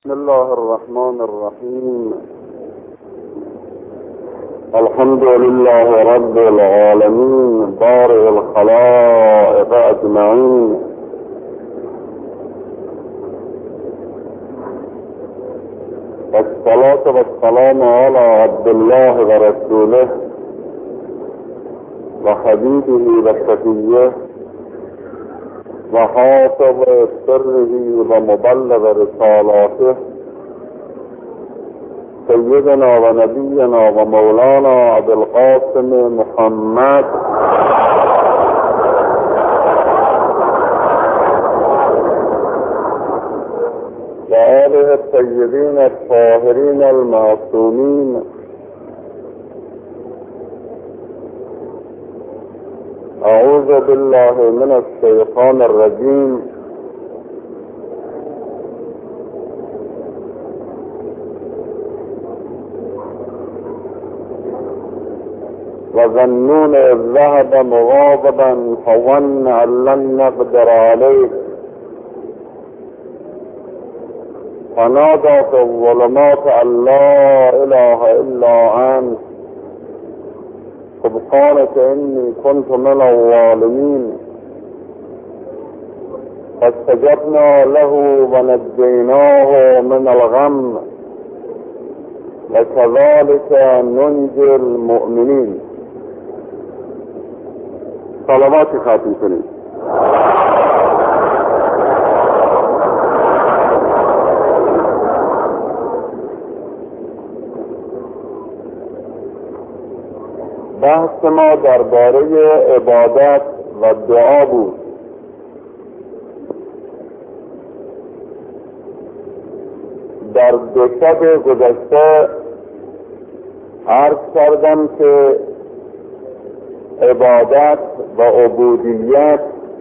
بسم الله الرحمن الرحيم. الحمد لله رب العالمين بارئ الخلائق أجمعين، والصلاة والسلام على عبد الله ورسوله وحبيبه وشفيه وحافظ سره ومبلغ رسالاته سيدنا ونبينا ومولانا أبي القاسم محمد وآله الطيبين الطاهرين المعصومين. أعوذ بالله من الشيطان الرجيم. وظنون إذ ذهب مغاضبا فظن أن لن نقدر عليه فنادى في الظلمات أن لا إله إلا أنت سبحانك إني كنت من الظالمين. فاستجبنا له ونجيناه من الغم وكذلك ننجي المؤمنين. صلوات خاتم کنید. بحث ما درباره عبادت و دعا بود. در دو شب گذشته عرض کردم که عبادت و عبودیت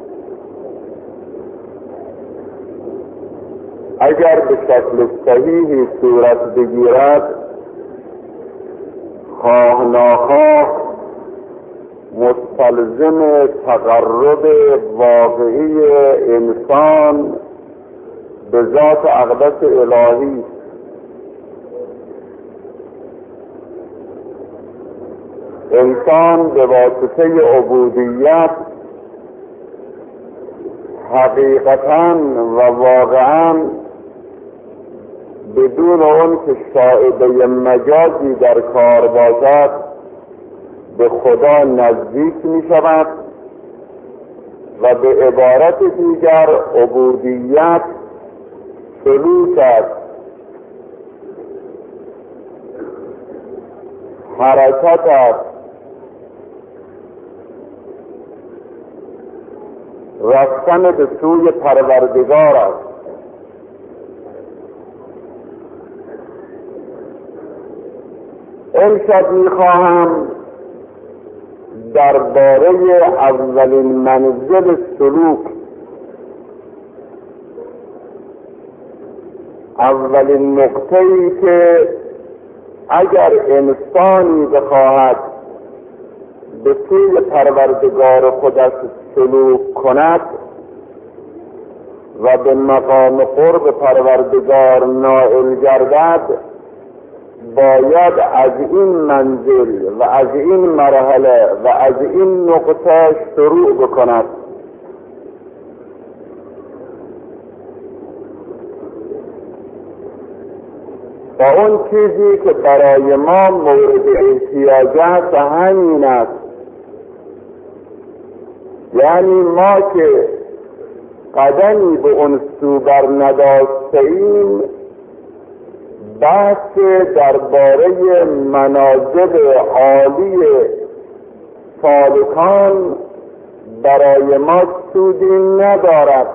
اگر به شکل صحیحی صورت بگیرد خواه ناخواه مستلزم تقرب واقعی انسان به ذات اقدس الهی. انسان به واسطه عبودیت حقیقتاً و واقعاً بدون اون که شائبه مجازی در کار باشد به خدا نزدیک می شود و به عبارت دیگر عبودیت سلوک است، حرکت است، رفتن به سوی پروردگار است. امشب میخواهم درباره اولین منزل سلوک، اولین نقطه‌ای که اگر انسانی بخواهد به سوی پروردگار خودش سلوک کند و به مقام قرب پروردگار نائل گردد باید از این منزل و از این مرحله و از این نقطه شروع بکند. و اون چیزی که برای ما مورد احتیاج است همین است، یعنی ما که قدمی به اون سو بر نداشتیم بحث درباره منازل عالی سالکان برای ما سودی ندارد.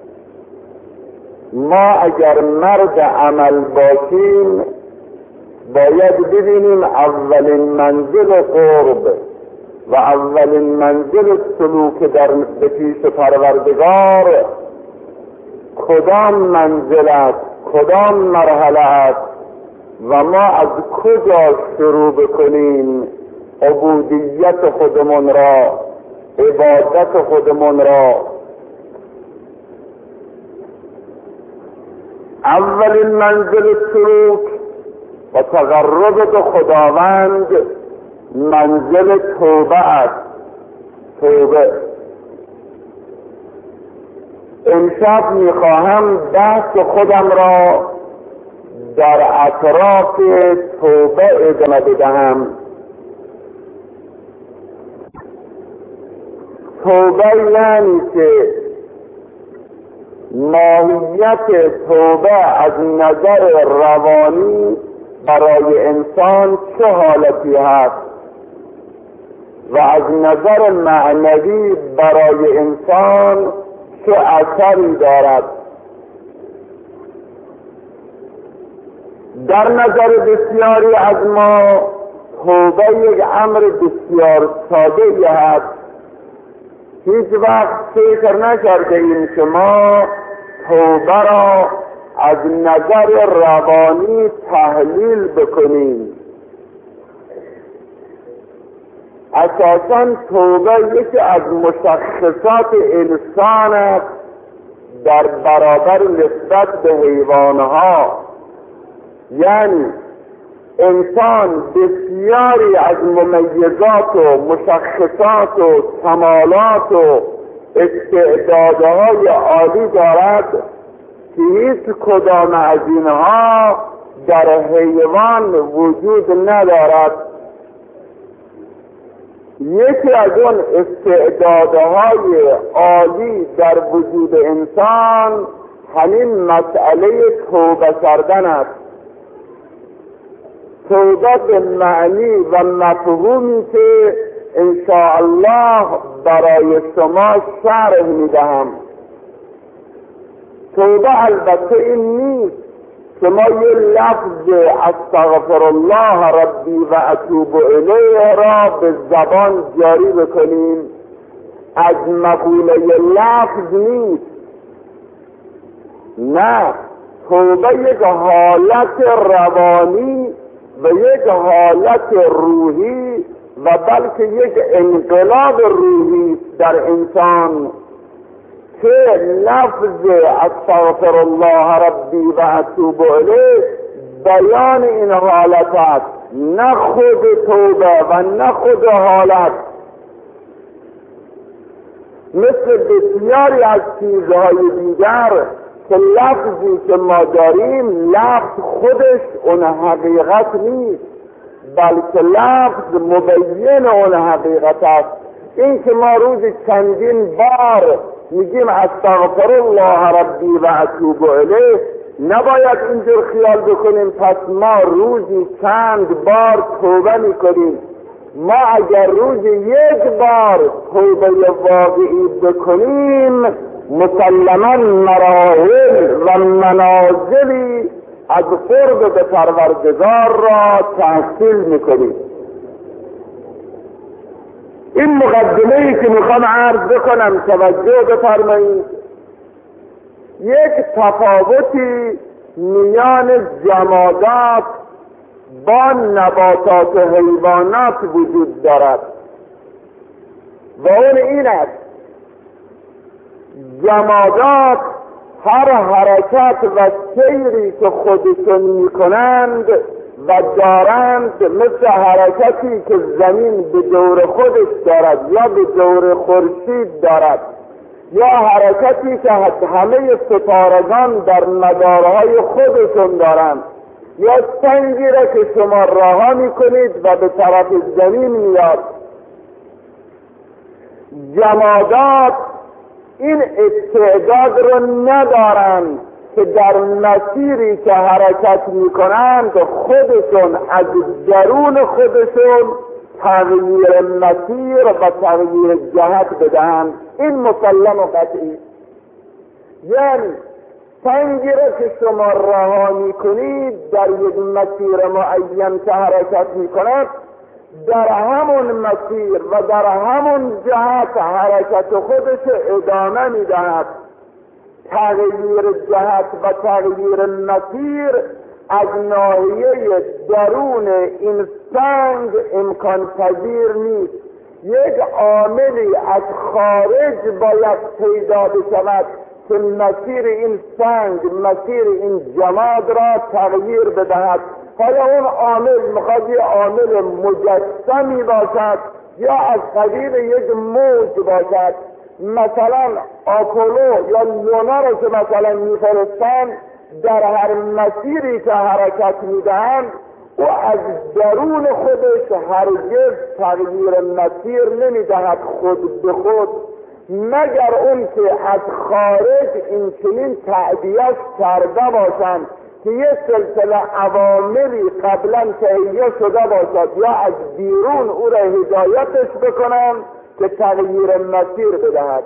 ما اگر مرد عمل باشیم باید ببینیم اولین منزل قرب و اولین منزل سلوک در به پیش پروردگار کدام منزل است، کدام مرحله است و ما از کجا شروع بکنیم عبودیت خودمون را، عبادت خودمون را. اولین منزل سلوک و تقرب به خداوند منزل توبه است. توبه. امشب میخواهم بحث خودم را در اطراف توبه ادامه بدهم. توبه یعنی که ماهیت توبه از نظر روانی برای انسان چه حالتی هست و از نظر معنوی برای انسان چه اثری دارد. در نظر بسیاری از ما توبه یک امر بسیار ساده است. هیچ وقت فکر نکرده ایم که ما توبه را از نظر روانی تحلیل بکنیم. اساساً توبه یکی از مشخصات انسان است در برابر نسبت به حیوانها. یعنی انسان بسیاری از ممیزات و مشخصات و کمالات و استعدادهای عالی دارد که هیچ کدام از اینها در حیوان وجود ندارد. یکی از اون استعدادهای عالی در وجود انسان همین مسئله توبه کردن است. توبه به معنی و مفهومی که انشاءالله برای شما شرح میدهم. توبه البته این نیست که ما یه لفظ استغفر الله ربی و اتوب الیه را به زبان جاری بکنیم. از مقوله لفظ نیست. نه، توبه یک حالت روانی و یک حالت روحی و بلکه یک انقلاب روحی در انسان که لفظ استغفر الله ربی و اتوب الیه بیان این حالت است، نه خود توبه و نه خود حالت. مثل بسیاری از چیزهای دیگر که لفظی که ما داریم، لفظ خودش اون حقیقت نیست، بلکه لفظ مبین اون حقیقت است. این که ما روزی چندین بار میگیم استغفر الله ربی و اتوب الیه، نباید اینجور خیال بکنیم پس ما روزی چند بار توبه میکنیم. ما اگر روزی یک بار توبه واقعی بکنیم، مسلما مراحل و منازلی از قرب به پروردگار را تحصیل میکنیم. این مقدمه‌ای که میخوام عرض بکنم توجه بفرمایید. یک تفاوتی میان جمادات با نباتات و حیوانات وجود دارد و اون این است: جمادات هر حرکت و سیری که خودشون میکنند و دارند، مثل حرکتی که زمین به دور خودش دارد یا به دور خورشید دارد، یا حرکتی که همه ستارگان در مدارهای خودشون دارند، یا سنگی را که شما رها میکنید و به طرف زمین میاد. جمادات این استعداد رو ندارند که در مسیری که حرکت میکنند خودشون از درون خودشون تغییر مسیر و تغییر جهت بدهند. این مسلم و قطعی. یعنی سنگی را که شما رها میکنید در یک مسیر معین که حرکت میکند، در همون مسیر و در همون جهت حرکت خودش ادامه میدهد. تغییر جهت و تغییر مسیر از ناحیه درون این سنگ امکان پذیر نیست. یک عاملی از خارج باید پیدا بشود که مسیر این سنگ، مسیر این جماد را تغییر بدهد. حالا اون عامل میخواد یه عامل مجسمی باشد یا از قبیل یک موج باشد. مثلا آپولو یا لونا را که مثلا میفرستن، در هر مسیری که حرکت میدهند او از درون خودش هرگز تغییر مسیر نمیدهد خود به خود، مگر اون که از خارج این چنین تعبیه‌اش کرده باشند که یه سلسله عواملی قبلا تهیه شده باشد یا از بیرون او را هدایتش بکنند که تغییر مسیر بدهد.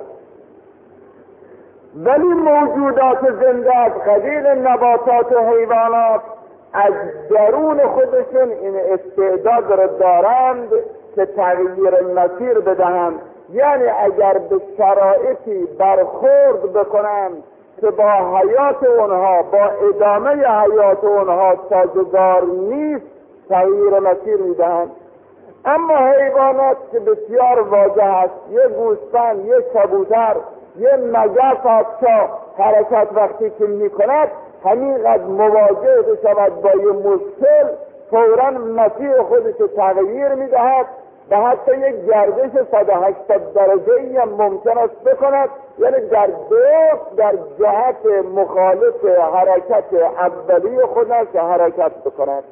ولی موجودات زنده از قبیل نباتات و حیوانات از درون خودشون این استعداد را دارند که تغییر مسیر بدهند. یعنی اگر به شرایطی برخورد بکنند که با حیات اونها، با ادامه حیات اونها سازگار نیست، تغییر مسیر میدهند. اما حیوانات که بسیار واضح است، یه گوسفند، یه کبوتر، یه مگس حتی حرکت وقتی که میکند همینقدر مواجه بشود با یه مشکل فوراً مسیر خودش تغییر میدهد و حتی یک گردش 180 درجه‌ای هم ممکن است بکند، یعنی در جهت مخالف حرکت اولی خودش حرکت بکند.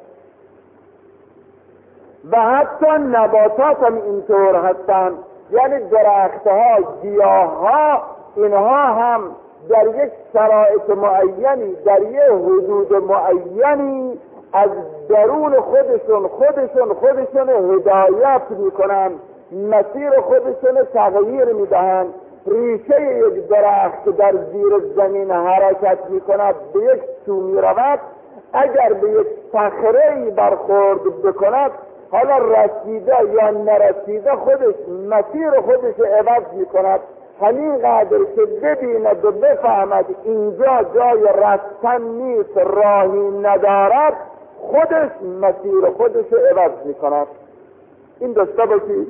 و حتی نباتات هم اینطور هستند، یعنی درختها، گیاهها، اینها هم در یک شرایط معینی، در یک حدود معینی از درون خودشون هدایت میکنن، مسیر خودشون تغییر میدهند. ریشه یک درخت در زیر زمین حرکت میکند، به یک سو میرود، اگر به یک صخره‌ای برخورد بکند، حالا رسیده یا نرسیده خودش مسیر خودش عوض میکند. همینقدر که ببیند و بفهمد اینجا جای رفتن نیست، راهی ندارد، خودش مسیر خودش عوض میکند. این داشته باشید.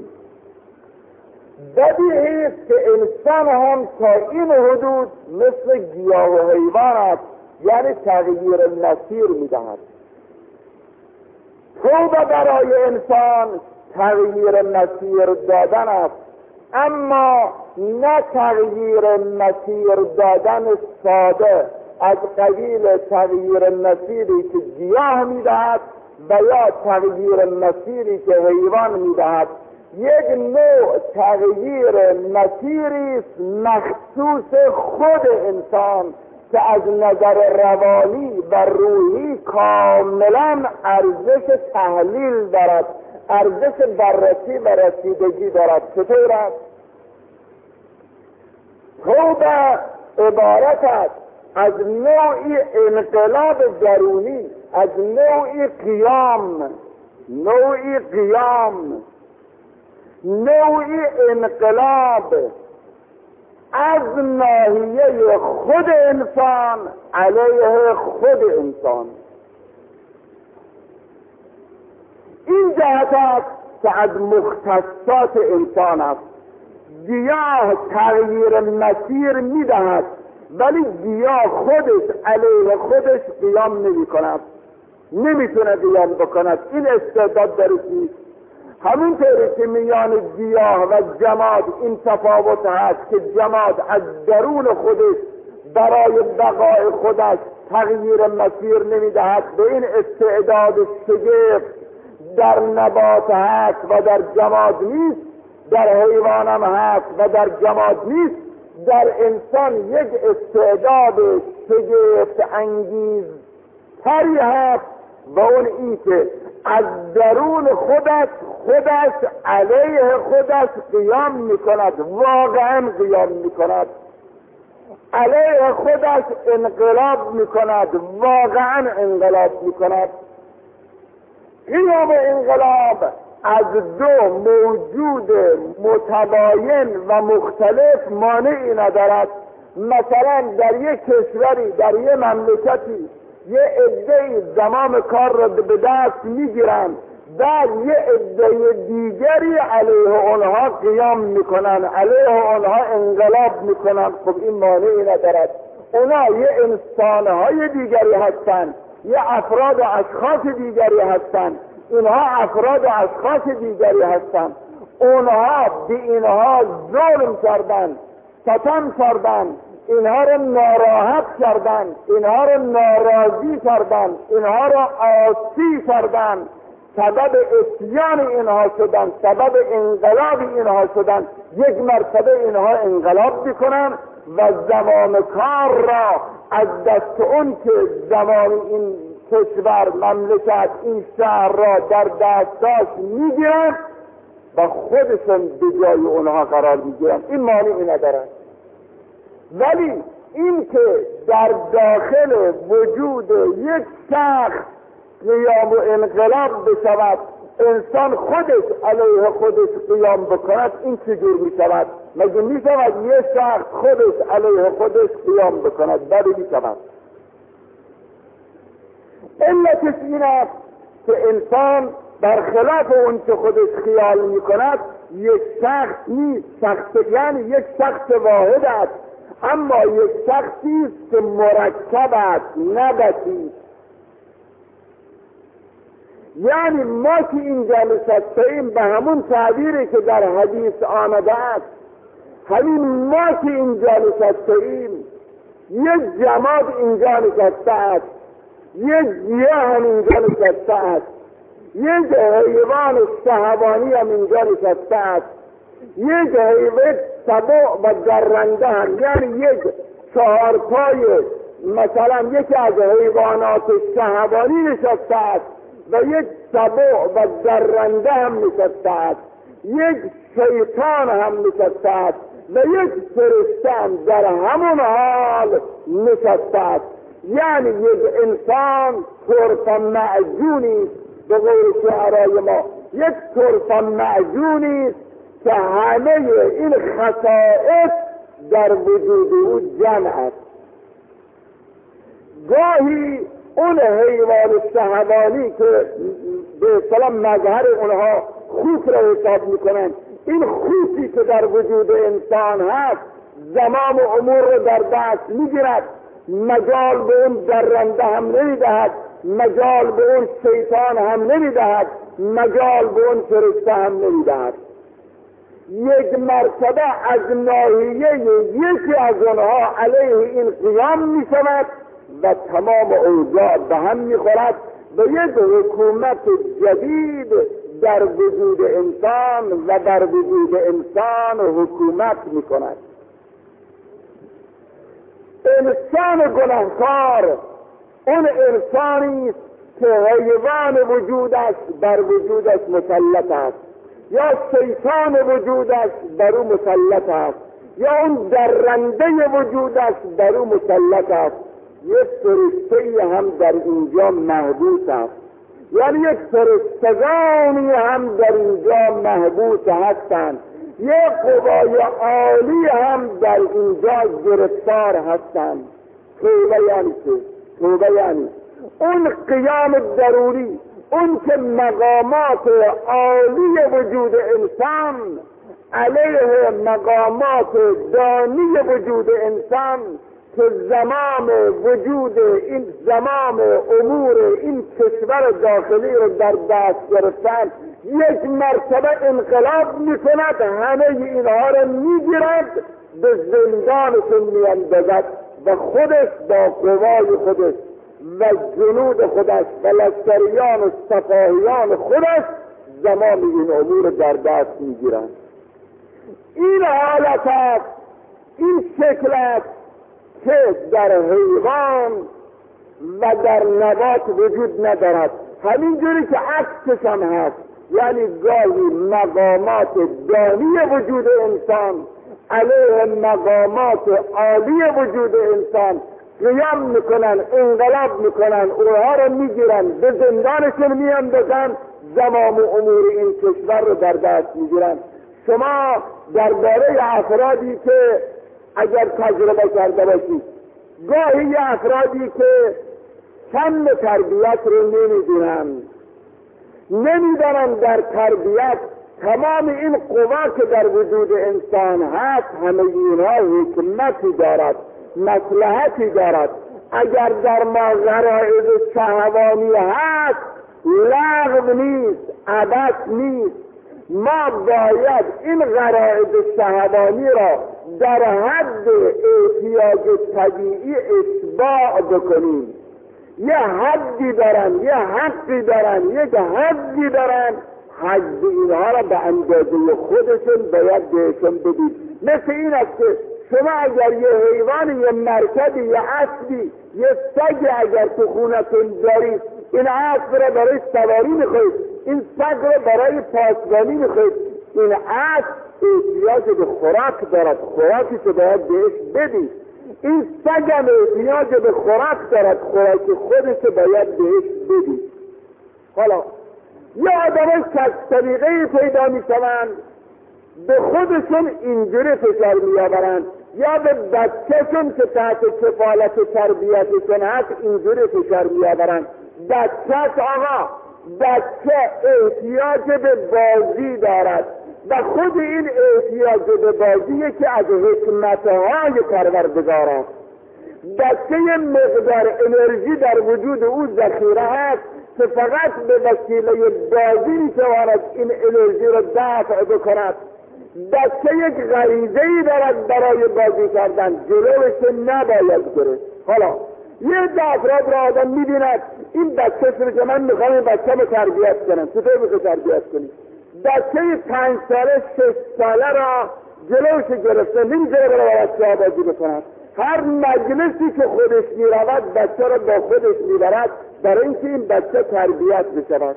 بدیهی است که انسان هم تا این حدود مثل گیاه و حیوان است، یعنی تغییر مسیر میدهد. توبه برای انسان تغییر مسیر دادن است، اما نه تغییر مسیر دادن ساده از قبیل تغییر مسیری که گیاه میدهد و یا تغییر مسیری که حیوان میدهد. یک نوع تغییر مسیری است مخصوص خود انسان که از نظر روانی و روحی کاملا ارزش تحلیل دارد، ارزش بررسی و رسیدگی دارد. چطور است؟ توبه عبارت است از نوعی انقلاب درونی، از نوعی قیام، نوعی انقلاب از ناحیه خود انسان علیه خود انسان. این جهت است که از مختصات انسان است. گیاه تغییر مسیر میدهد، ولی گیاه خودش علیه خودش قیام نمی کند، نمیتونه قیام بکند. این استعداد درش نیست. همینطوری که میان گیاه و جماد این تفاوت هست که جماد از درون خودش برای بقای خودش تغییر مسیر نمیدهد، به این استعداد شگفت در نبات هست و در جماد نیست، در حیوان هم هست و در جماد نیست. در انسان یک استعداد شگفت انگیز تری هست و اون این که از درون خودش علیه خودش قیام میکند، واقعا قیام میکند، علیه خودش انقلاب میکند، واقعا انقلاب میکند. قیام انقلاب از دو موجود متباین و مختلف مانعی ندارد. مثلا در یک کشوری، در یک مملکتی، یه عده‌ای زمام کار را به دست میگیرند بعد یه عده دیگری علیه اونها قیام میکنن، علیه اونها انقلاب میکنن. خب این مانعی ندارد. اونا یه انسانهای دیگری هستن، یه افراد و اشخاص دیگری هستن، اینها افراد و اشخاص دیگری هستن. اونها به اینها ظلم کردن، ستم کردن، اینها رو ناراحت کردن، اینها رو ناراضی کردن، اینها رو عاصی کردن، سبب اسیان اینها شدن، سبب انقلاب اینها شدن. یک مرتبه اینها انقلاب بکنن و زمام کار را از دست اون که زمان این کشور، مملکت، این شهر را در دستش میگیرن و خودشون به جای اونها قرار میگیرن. این مانعی ندارد. ولی این که در داخل وجود یک شخص قیام و انقلاب بشود، انسان خودش علیه خودش قیام بکند، این چجور میشود؟ مگه میشود یک شخص خودش علیه خودش قیام بکند؟ بله میشود. علتش این است که انسان برخلاف اون که خودش خیال میکند یک شخص نیست. یعنی یک شخص واحد است، اما یک شخصی است که مرکب است، نه بسیط. یعنی ما که اینجا نشسته‌ایم به همون تعبیری که در حدیث آمده است، همین ما که اینجا نشسته‌ایم، یک جماد اینجا نشسته است، یک گیاه هم اینجا نشسته است، یک حیوان شهوانی هم اینجا نشسته است، یک حیوان سبع و درنده هم، یعنی یک چهارپای مثلا یکی از حیوانات شهوانی نشسته است و یک سبع و درنده هم نشسته است، یک شیطان هم نشسته است و یک فرشته هم در همون حال نشسته است. یعنی یک انسان طرف معجونی است، به قول شعرای ما یک طرف معجونی است که همه این خصائص در وجود او جمع است. گاهی اون حیوان شهوانی که به اصطلاح مظهر اونها خوک را حساب میکنن، این خوکی که در وجود انسان هست زمام امور رو در دست میگیرد، مجال به اون درنده هم نمیدهد، مجال به اون شیطان هم نمیدهد، مجال به اون فرشته هم نمیدهد. یک مرتبه از ناحیه یکی از اونها علیه این قیام میشود و تمام اوضاع به هم میخورد و یک حکومت جدید در وجود انسان و در وجود انسان حکومت میکند. انسان گناهکار اون انسانی است که حیوان وجودش بر وجودش مسلط است، یا شیطان وجودش بر او مسلط است، یا اون درنده وجودش بر او مسلط است. یک فرشته هم در اینجا محبوس است، یعنی یک فرشتگانی هم در اینجا محبوس هستند، یک قوای عالی هم در اینجا گرفتار هستند. توبه یعنی چه؟ توبه یعنی اون قیام ضروری، اون که مقامات عالی وجود انسان علیه مقامات دانی وجود انسان که زمام وجود این، زمام امور این کشور داخلی رو در دست گرفتن، یک مرتبه انقلاب میکند، همه اینها رو میگیرد، به زندانشون میاندازد و خودش با قوای خودش و جنود خودش و لشکریان و سپاهیان خودش زمان این امور در دست میگیرند. این حالت است، این شکل است که در حیوان و در نبات وجود ندارد. همینجوری که عکسش هم هست، یعنی گاهی مقامات دانی وجود انسان علیه مقامات عالی وجود انسان قیام میکنن، انقلاب میکنن، اونها رو میگیرن، به زندانشون میاندازن، زمام امور این کشور رو در دست میگیرن. شما درباره افرادی که اگر تجربه کرده باشید، گاهی افرادی که کم تربیت رو نمیدونن، نمیدانند در تربیت تمام این قوا که در وجود انسان هست، همه اینها حکمتی دارد، مصلحتی دارد. اگر در ما غرایز شهوانی هست، لغو نیست، عبث نیست. ما باید این غرایز شهوانی را در حد احتیاج طبیعی اشباع بکنیم. یه حدی دارن، یه حقی دارن، یک حدی دارن، حد اینها را به اندازه خودشون باید بهشون بدید. مثل این است که شما اگر یه حیوان، یه مرکبی، یه اسبی، یه سگ اگر تو خونتون دارید، این اسب را برای سواری میخواید، این سگ را برای پاسبانی میخواید، این اسب احتیاج به خوراک دارد، خوراکی که باید بهش بدید. این سگ هم احتیاج به خوراک دارد، خوراک خودش باید بهش بدید. حالا یا آدم که از طریقه پیدا میشوند به خودشون اینجوری فشار میآورند، یا به بچهشون که تحت کفالت تربیتشون هست اینجوری فشار میآورند. بچه آقا، بچه احتیاج به بازی دارد و خود این احتیاج به بازی که از حکمتهای پروردگار است. بچه یه مقدار انرژی در وجود او ذخیره هست که فقط به وسیله بازی میتواند این انرژی را دفع بکند. بچه یک غریزه‌ای دارد برای بازی کردن، جلوش نباید گرفت. حالا یه افراد را آدم میبیند این بچه شده که من میخوام این بچه رو تربیت کنم. چطور میخوای تربیت کنی؟ بچه 5 ساله 6 ساله را جلوش گرفته، نمیذاره برای بچه ها بازی بکند. هر مجلسی که خودش میرود بچه را با خودش میبرد برای اینکه این بچه تربیت بشود.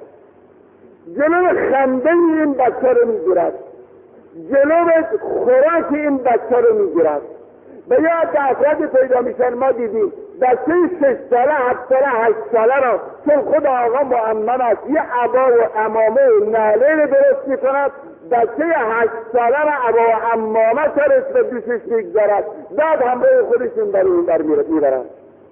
جلو خنده این بچه رو میگیرد، جلو خوراک این بچه رو میگیرد. به یاد افراد پیدا میشن ما دیدیم بچه 6 ساله 7 ساله 8 ساله را چون خود آقا مؤمن است یه عبا و عمامه و نعله رو درست میکند، بچه 8 ساله را عبا و عمامه سرش به دوشش میگذارد، بعد همراه خودشون در این بر میبرند.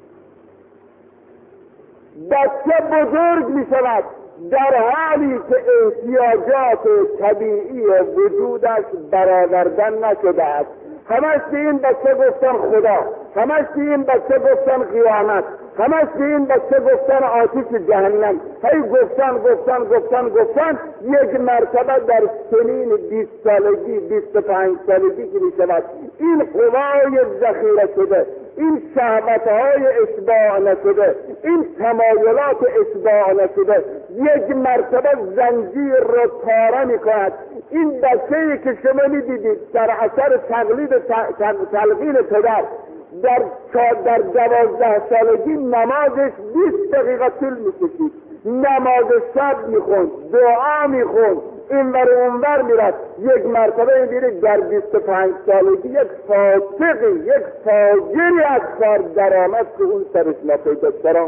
بچه بزرگ میشود در حالی که احتیاجات طبیعی وجودش برآوردن نشده است. همش به این بچه گفتن خدا، همش به این بچه گفتن قیامت، همش به این بچه گفتن آتش جهنم. هی گفتن یک مرتبه در سنین 20 سالگی 25 سالگی که میشود این قوای ذخیره شده، این شهوتهای اشباع نشده، این تمایلات اشباع نشده یک مرتبه زنجیر را پاره میکند. این بچه‌ای که شما میدیدید در اثر تلقین پدر در 12 سالگی نمازش 20 دقیقه طول میکشید، نماز شب میخوند، دعا میخوند، اینور اونور میرد. یک مرتبه میبینید در 25 سالگی یک فاسقی، یک فاجری از کار درآمد که اون سرش نپیدا. چرا؟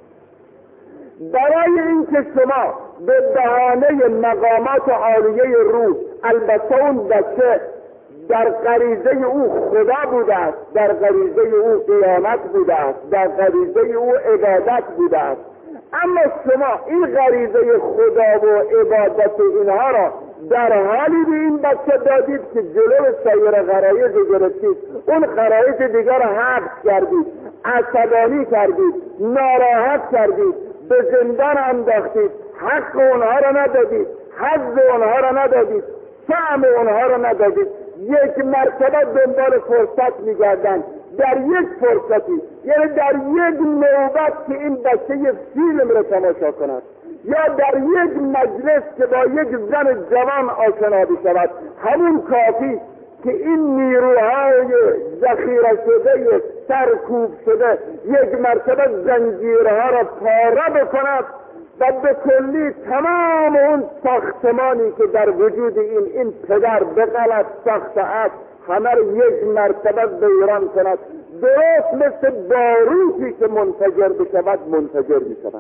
برای اینکه شما به بهانه مقامات عالیه روح، البته اون بچه در غریزه او خدا بوده است، در غریزه او قیامت بوده است، در غریزه او عبادت بوده است، اما شما این غریزه خدا و عبادت اینها را در حالی به این بچه دادید که جلو سایر غرایز گرفتید، اون غرایز دیگر را حبس کردید، عصبانی کردید، ناراحت کردید، به زندان انداختید، حق اونها را ندادید، حظ اونها را ندادید، سهم اونها را ندادید. یک مرتبه دنبال فرصت میگردن، در یک فرصتی، یعنی در یک نوبت که این بچه یک فیلم را تماشا کند، یا در یک مجلس که با یک زن جوان آشنا بشود، همون کافی که این نیروهای ذخیره شده سرکوب شده یک مرتبه زنجیرها را پاره بکند و به کلی تمام اون ساختمانی که در وجود این پدر به غلط ساخته است همه را یک مرتبه ویران کند، درست مثل باروتی که منفجر بشود منفجر میشود.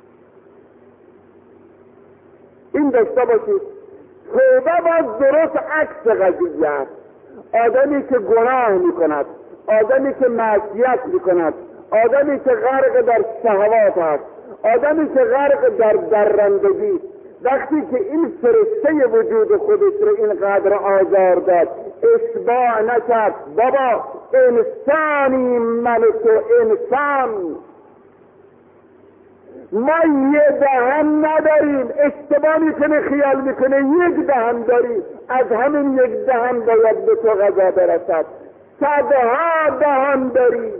این داشته باشید توبه باز درست عکس قضیه است. آدمی که گناه میکند، آدمی که معصیت میکند، آدمی که غرق در شهوات است، آدمی که غرق در درندگی، وقتی که این فرشته وجود خودش رو اینقدر آزار داد، اشباع نکرد بابا انسانی من تو انسان، ما یه دهن نداریم، اشتباه میکنه خیال میکنه یک دهن داری، از همین یک دهن باید به تو غذا برسد، صدها دهن داری،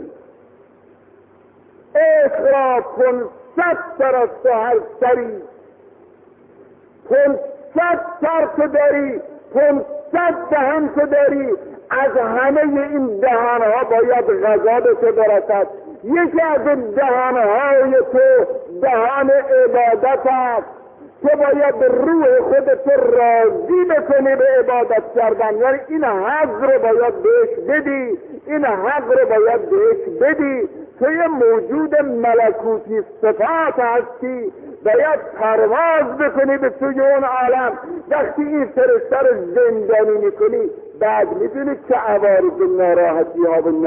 عشق را 500 سر از تو هر سری، 500 سر تو داری، 500 دهن تو داری، از همه این دهنها باید غذا به تو برسد. یکی از این دهنهای تو دهن عبادت است، تو باید روح خودت راضی بکنی به عبادت کردن، یعنی این حق رو باید بهش بدی، این حق رو باید بهش بدی. تو یه موجود ملکوتی صفات هستی، باید پرواز بکنی به سوی اون عالم. وقتی این فرشته رو زندانی میکنی، بعد میدونی چه عوارض ناراحتی ها و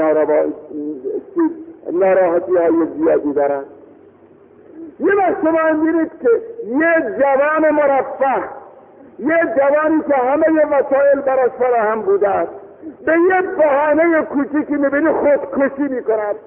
ناراحتی های زیادی دارن. یه وقت شما میرید که یه جوان مرفه، یه جوانی که همه وسایل براش فراهم بوده است، به یه بهانه کوچیکی میبینی خودکشی میکند.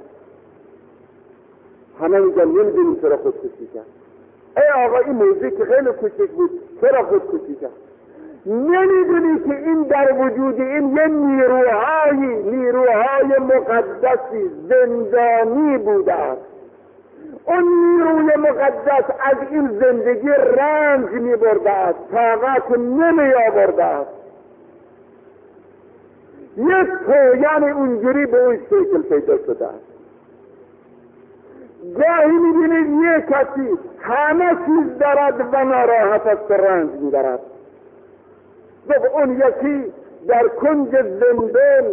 همه میگن نمیدونی چرا خودکشی کرد. ای آقا این موضوعی که خیلی کوچک بود چرا خودکشی کرد؟ نمیدونی که این در وجود این یه نیروهای مقدسی زندانی بوده است. اون نیروی مقدس از این زندگی رنج میبرده است، طاقت نمی آورده است. یک پایان اونجوری به اون شکل پیدا شده است. گاهی میبینید یک کسی همه چیز دارد و ناراحت است، رنج میبرد. اون یکی در کنج زندان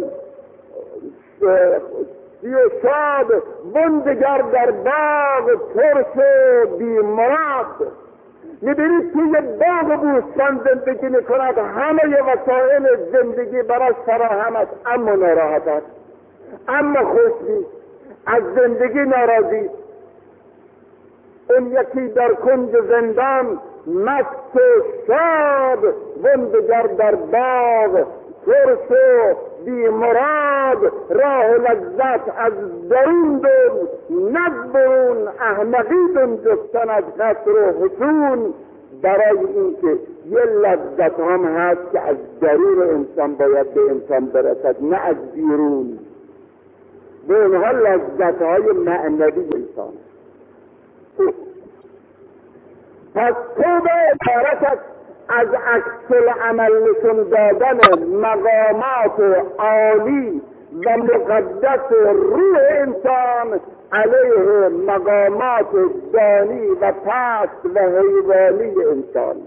شاد، بندگر در باغ ترس بیمراد. میبینید توی باغ بوستان زندگی میکند، همه وسایل زندگی براش فراهم است، اما ناراحت است، اما خوش نیست، از زندگی ناراضی. اون یکی در کنج زندان مست و شاد، بندگر در باغ ترس و بیمراد، راه لذت از درون دون، نبرون احمقی دون جستن از قصر و حصون. برای اینکه یه لذت هم هست که از درون انسان باید به انسان برسد، نه از بیرون. به اونها لذت های معنوی انسان. پس تو به عبارت از عکس العمل نشون دادن مقامات عالی و مقدس روح انسان علیه مقامات دانی و پست و حیوانی انسان.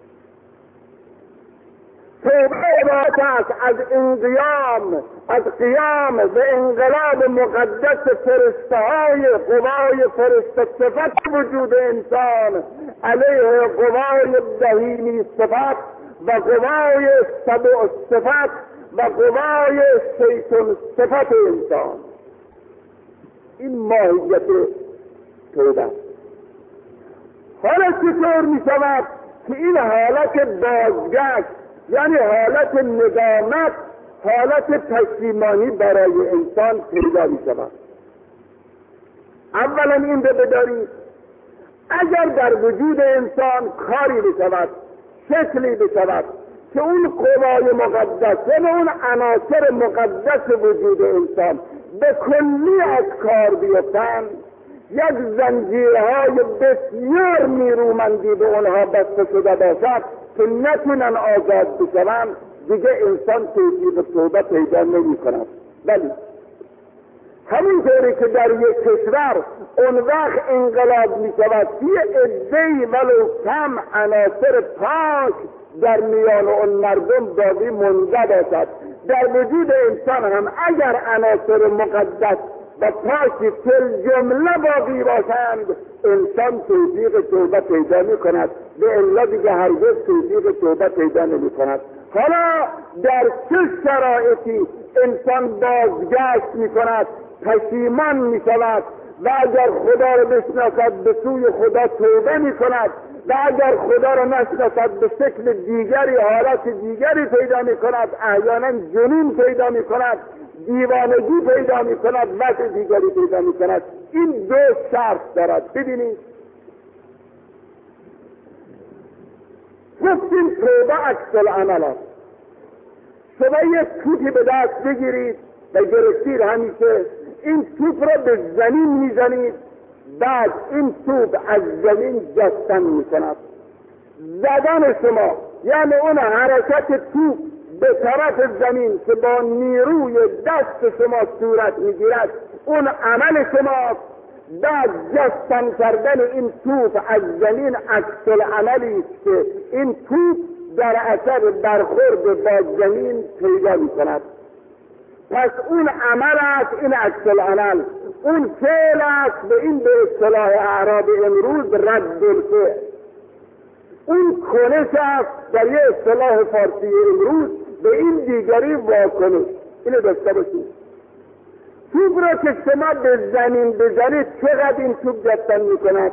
توبه عبارت است از قیام و انقلاب مقدس فرشته‌های قوای فرشته صفت وجود انسان علیه قوای بهیمی صفت و قوای سبع صفت و قوای شیطان صفت انسان. این ماهیت توبه. حالا چطور می شود که این حالت بازگشت، یعنی حالت ندامت، حالت پشیمانی برای انسان پیدا می شود؟ اولا این رو بدارید، اگر در وجود انسان کاری بشود، شکلی بشود که اون قوای مقدس و اون عناصر مقدس وجود انسان به کلی از کار بیفتند، یک زنجیرهای بسیار نیرومندی به اونها بسته شده باشد که نتونن آزاد بشوند، دیگه انسان توفیق توبه پیدا نمی کند. ولی همینطوری که در یک کشور اون وقت انقلاب می شود یه عده‌ای ولو کم عناصر پاک در میان اون مردم باقی مونده باشد، در وجود انسان هم اگر عناصر مقدس و پاکی فی جمله باقی باشند، انسان توفیق توبه پیدا می کند، به الا دیگه هرگز توفیق توبه پیدا نمی کند. حالا در چه شرایطی انسان بازگشت می کند، پشیمان می شود و اگر خدا را بشناسد به سوی خدا توبه می کند و اگر خدا را نشناسد به شکل دیگری حالت دیگری پیدا می کند، احیانا جنون پیدا می کند، دیوانگی پیدا می کند، وضع دیگری پیدا می کند. این دو شرط دارد. ببینید گفتیم توبه عکس العمل است. شما یک توپی به دست بگیرید و گرفتید، همیشه این توپ را به زمین میزنید، بعد این توپ از زمین جستن میکند. زدن شما یعنی اون حرکت توپ به طرف زمین که با نیروی دست شما صورت میگیرد، اون عمل شماست. بعد جستن کردن این توپ از زمین عکس العملی است که این توپ در اثر برخورد با زمین پیدا میکند. پس اون عمل است، این عکس العمل. اون فعل است، به این به اصطلاح اعراب امروز رد الفعل. اون کنش است در یه اصطلاح فارسی امروز، به این دیگری واکنش. اینو داشته باشید. توپ را که شما به زمین بزنید چقدر این توپ جستن میکند؟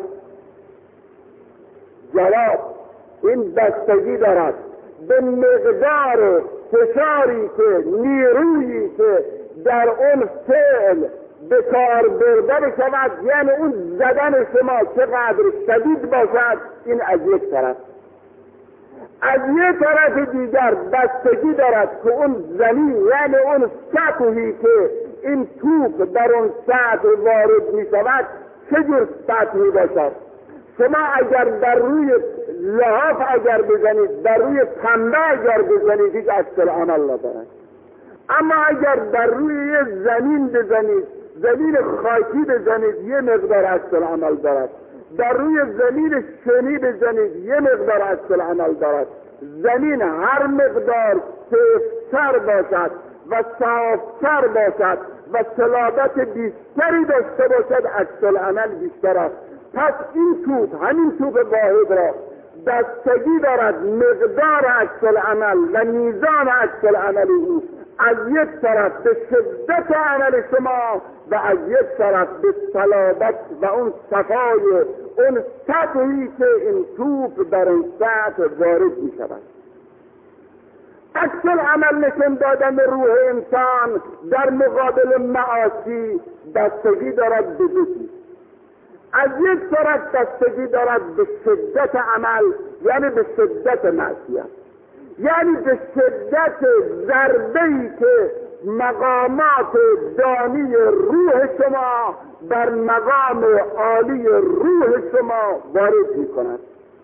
جواب این بستگی دارد به مقدار فشاری که نیرویی که در اون فعل به کار برده بشود، یعنی اون زدن شما چقدر شدید باشد. این از یک طرف. از یک طرف دیگر بستگی دارد که اون زمین، یعنی اون سطحی که این توپ در اون سطح وارد می شود چه جور سطحی باشد. شما اگر در روی لحاف اگر بزنید، در روی پنبه اگر بزنید، هیچ عکس العمل ندارد. اما اگر در روی یه زمین بزنید، زمین خاکی بزنید، یه مقدار عکس العمل دارد. در روی زمین شنی بزنید، یه مقدار عکس العمل دارد. زمین هر مقدار سفت‌تر باشد و صافتر باشد و صلابت بیشتری داشته باشد، عکس العمل بیشتر است. پس این توپ، همین توپ واحد را بستگی دارد مقدار عکس العمل و میزان عکس العمل او از یک طرف به شدت عمل شما و از یک طرف به صلابت و اون صفای اون سطحی که این توپ در اون سطح وارد می شود. عکس العمل نشان دادن روح انسان در مقابل معاصی بستگی دارد به دو چیز. از یک طرف بستگی دارد به شدت عمل، یعنی به شدت معصیت، یعنی به شدت ضربه‌ای که مقامات دانی روح شما بر مقام عالی روح شما وارد می کند.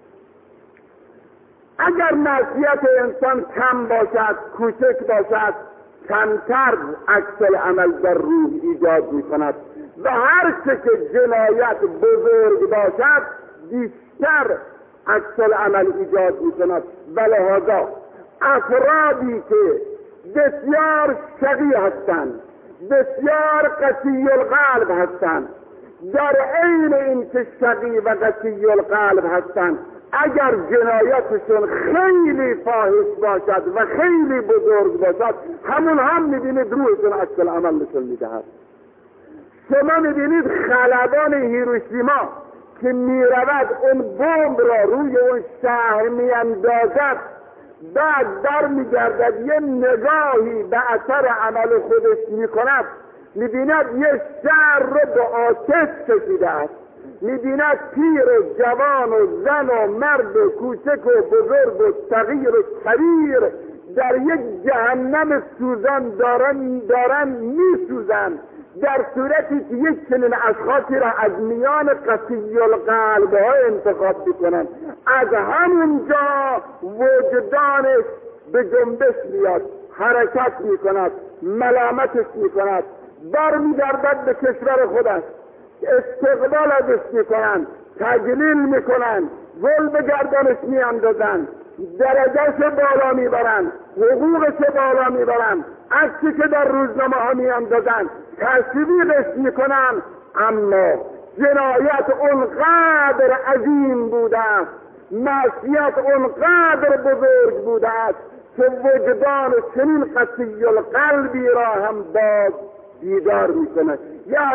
اگر معصیت انسان کم باشد، کوچک باشد، کمتر عکس العمل در روح ایجاد می کند و هر چه که جنایت بزرگ باشد بیشتر عکس العمل ایجاد می کند. و لذا افرادی که بسیار شقی هستند، بسیار قسی القلب هستند، در عین این که شقی و قسی القلب هستند، اگر جنایتشون خیلی فاحش باشد و خیلی بزرگ باشد، همون هم میبینید روحشون عکس العمل نشون میدهد. شما میبینید خلبان هیروشیما که میرود اون بمب را روی اون شهر میاندازد، بعد در میگردد یه نگاهی به اثر عمل خودش میکند، میبیند یه شهر رو به آتش کشیده است. میبیند پیر و جوان و زن و مرد و کوچک و بزرگ و صغیر و کبیر در یک جهنم سوزان دارن میسوزند، در صورتی که یک چنین اشخاصی را از میان قسی القلب ها انتخاب بکنند. از همونجا وجدانش به جنبش میاد، حرکت میکند، ملامتش میکند، برمیگردد به کشور خودش، استقبال ازش میکنند، تجلیل میکنند، گل به گردنش میاندازند، درجهش بالا میبرند، حقوقش بالا میبرند، عکسی که در روزنامه ها میاندازند تشویقش میکنند. اما جنایت اونقدر عظیم بوده است، معصیت اونقدر بزرگ بوده است که وجدان چنین قسی القلبی را هم باز بیدار میکنه. یعنی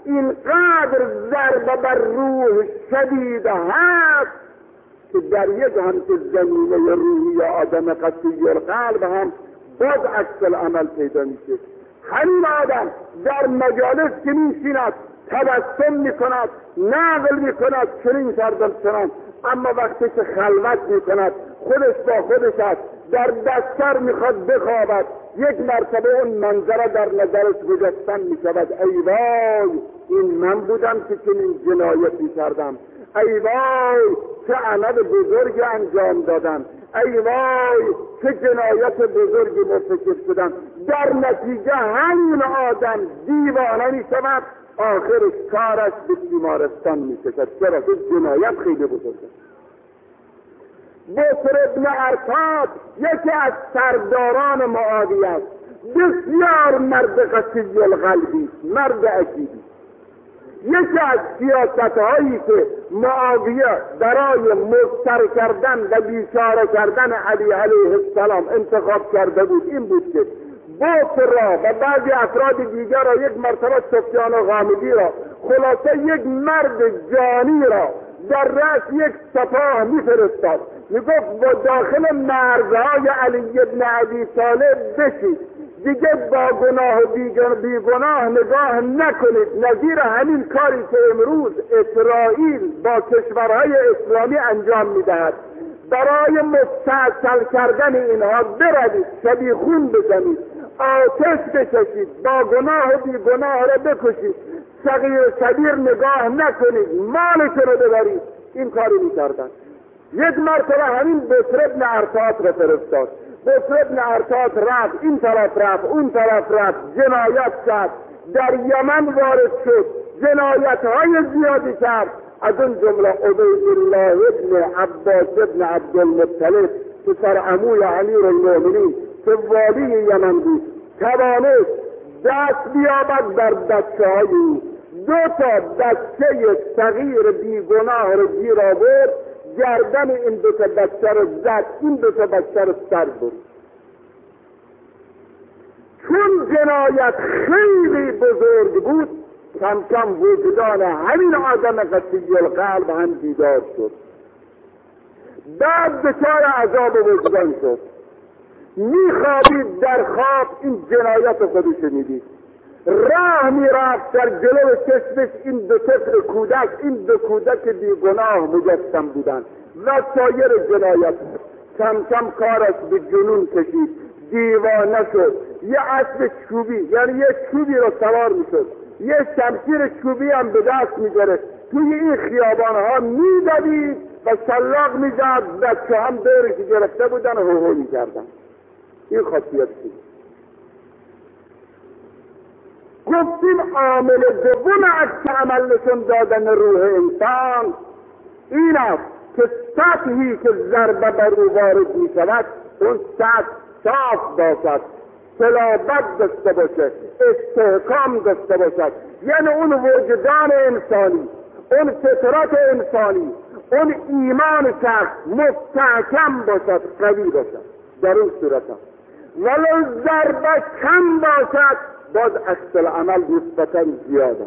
اینقدر ضربه بر روح شدید هست که در یک همچه زمینه روحی آدم قسی القلب هم باز عکس العمل پیدا میشه. همین آدم در مجالس که میشیند تبسم میکند، نقل میکند چنین کردم چنان، اما وقتی که خلوت میکند خودش با خودش است، در دفتر میخواد بخوابد، یک مرتبه اون منظره در نظرش گذشتن میشود، ای وای این من بودم که چنین جنایتی کردم، ای وای چه عمل بزرگی انجام دادم، ای وای چه جنایت بزرگی مرتکب شدم. در نتیجه همین آدم دیوانه میشود، آخرش کارش به بیمارستان میکشد. چرا؟ که جنایت خیلی بزرگه. بصر ابن ارتاد یکی از سرداران معاویه است، بسیار مرد قسی القلبی، مرد عجیبی. یکی از سیاست‌هایی که معاویه برای مضطر کردن و بیچاره کردن علی علیه السلام انتخاب کرده بود این بود که بصر را و بعضی افراد دیگر را، یک مرتبه سفیان غامدی را، خلاصه یک مرد جانی را در رأس یک سپاه میفرستاد، میگفت با داخل مرزهای علی ابن ابی طالب بشید، دیگه با گناه و بیگناه نگاه نکنید. نظیر همین کاری که امروز اسرائیل با کشورهای اسلامی انجام میدهد، برای مستعصل کردن اینها بروید، شبیخون بزنید، آتش بکشید، با گناه و بیگناه را بکشید، صغیر و کبیر نگاه نکنید، مالش رو ببرید. این کاری میکردن. یک مرتبه همین بصر ابن ارتاد را فرستاد. بصر ابن ارتاد رفت، این طرف رفت، اون طرف رفت، جنایت کرد، در یمن وارد شد، جنایت های زیادی کرد. از اون جمله عبیدالله ابن عباس ابن عبدالمطلب که سرعموی امیرالمؤمنین که والی یمن بود، توانست دست بیابد بر بچه های او. 2 بچه صغیر بیگناه را گیر آورد، گردن این 2 بچه را زد، این 2 بچه را سر برد. چون جنایت خیلی بزرگ بود، کم کم وجدان همین آدم قسی القلب هم بیدار شد. بعد دچار عذاب وجدان شد، میخوابید، در خواب این جنایت خودش میدید، راه میرفت، در جلو چشمش این 2 طفل کودک، این 2 کودک بیگناه مجسم بودند و سایر جنایت. کم کم کارش به جنون کشید، دیوانه شد، یه اسب چوبی، یعنی یه چوبی رو سوار میشد، یه شمشیر چوبی هم به دست میگرفت، توی این خیابانها میدوید و شلاق میزد، بچه هم دورش گرفته بودن و هو میکردن. این خاصیت بود. گفتیم عامل دوم عکس عمل نشون دادن روح انسان این است که سطحی که ضربه بر او وارد می شود اون سطح صاف باشد، صلابت داشته باشد، استحکام داشته باشد، یعنی اون وجدان انسانی، اون فطرت انسانی، اون ایمان شخص مستحکم باشد، قوی باشد. در اون صورت ها ولو ضربه کم باشد باز عکس العمل نسبتا زیاده.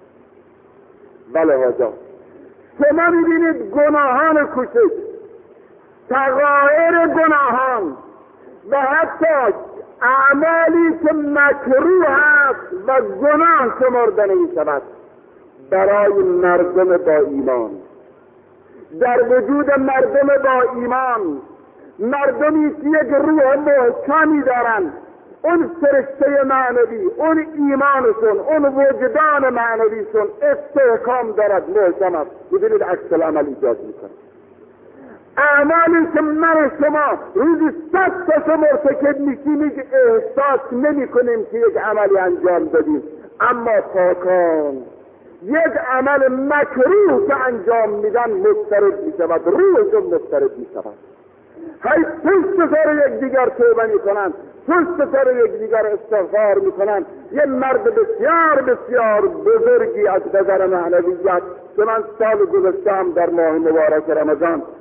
ولهذا شما میبینید گناهان کوچک، صغائر گناهان و حتی اعمالی که مکروه است و گناه شمرده نمیشود برای مردم با ایمان، در وجود مردم با ایمان، مردمی که یک روح محکمی دارند، اون فرشته معنوی، اون ایمانشون، اون وجدان معنویشون استحکام دارد، محکم است. ببینید عکس العمل ایجاد میکنه. اعمالی که من شما روزی 100 تاشو مرتکب میشیم احساس نمی کنیم که یک عملی انجام دادیم، اما پاکان یک عمل مکروه که انجام میدن مضطرب میشود، روحشون مضطرب میشود، هی پشت سر یکدیگر توبه میکنن، پشت سر یکدیگر استغفار میکنن. یه مرد بسیار بسیار بزرگی از نظر معنویت که من سال گذشته هم در ماه مبارک رمضان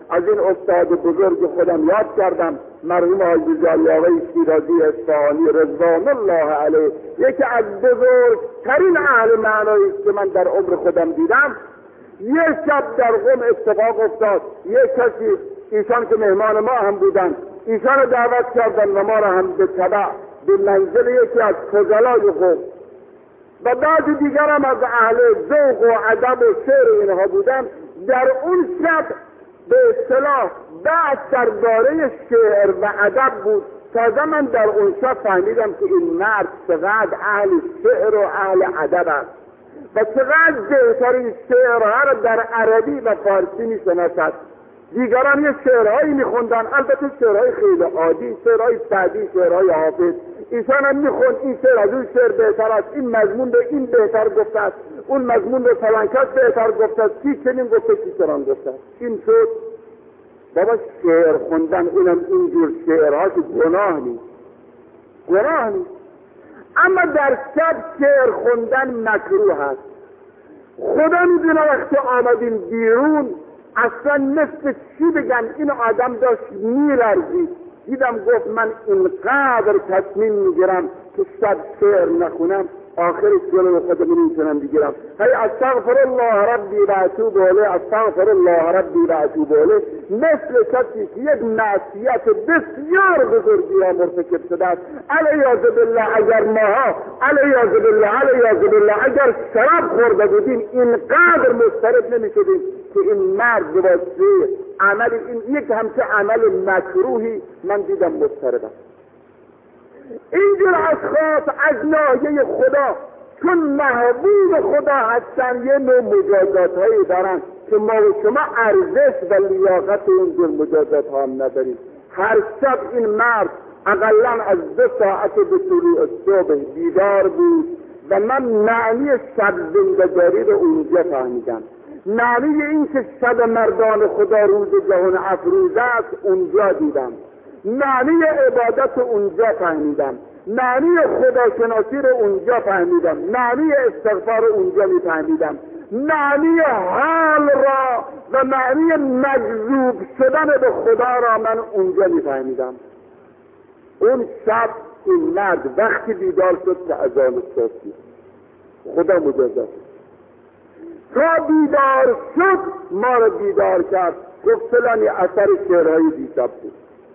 از این استاد بزرگ خودم یاد کردم، مرحوم حاجی جلیاقی شیرازی اصفهانی رضوان الله علیه، یکی از بزرگترین اهل معنایی است که من در عمر خودم دیدم. یه شب در قم اتفاق افتاد، یه کسی، ایشان که مهمان ما هم بودن، ایشان رو دعوت کردن و ما را هم به تبع به منزل یکی از فضلای خود و بعضی دیگر هم از اهل ذوق و ادب و شعر اینها بودن. در اون شب به اصطلاح بحث درباره شعر و ادب بود. تازه من در اون شب فهمیدم که این مرد چقدر اهل شعر و اهل ادب است و چقدر بهترین شعرها را در عربی و فارسی می‌شناسد. دیگران یه شعرهایی میخوندن، البته شعرهای خیلی عادی، شعرهای سعدی، شعرهای حافظ. ایشان هم میخوند این شعر از اون شعر بهتر است، این مضمون به این بهتر گفته است، اون مضمون به فلان کس بهتر گفته است، کی چنین گفته کی چنان گفته است. این شد بابا شعر خوندن، اونم اینجور شعرها که گناه نیست، گناه نیست. اما در شب شعر خوندن مکروه است. خدا میدونه وقتی آمدیم بیرون اصلا مثل چی بگم این آدم داشت میلرزید. دیدم گفت من اینقدر تصمیم میگیرم که شب شعر نخونم، آخرش جلو خودم نمیتونم بگیرم. هی استغفر الله ربی و اتوب الیه، استغفر الله ربی و اتوب الیه، مثل کسی که یک معصیت بسیار بزرگی را مرتکب شده است. علیاذ بالله اگر ماها علیاذ بالله اگر شراب خورده بودیم اینقدر مضطرب نمیشدیم که این مرد واسه عمل این یک همچه عمل مکروهی من دیدم مضطرب است. اینجور اشخاص از ناحیه خدا چون محبوب خدا هستن یه نوع مجازات هایی دارن که ما و شما ارزش و لیاقت اینجور مجازات ها هم نداریم. هر شب این مرد اقلا از 2 ساعت به طلوع صبح بیدار بود و من معنی شب زندگاری رو اونجا فهمیدم. معنی این که شب مردان خدا روز جهان افروز است اونجا دیدم. معنی عبادت اونجا فهمیدم، معنی خداشناسی رو اونجا فهمیدم، معنی استغفار اونجا میفهمیدم، معنی حال را و معنی مجذوب شدن به خدا را من اونجا میفهمیدم. اون شب این مرد وقتی بیدار شد که اذان صبح خدا مجازات تا بیدار شد ما رو بیدار کرد، گفت فلانی اثر شعرهای دیشب بود.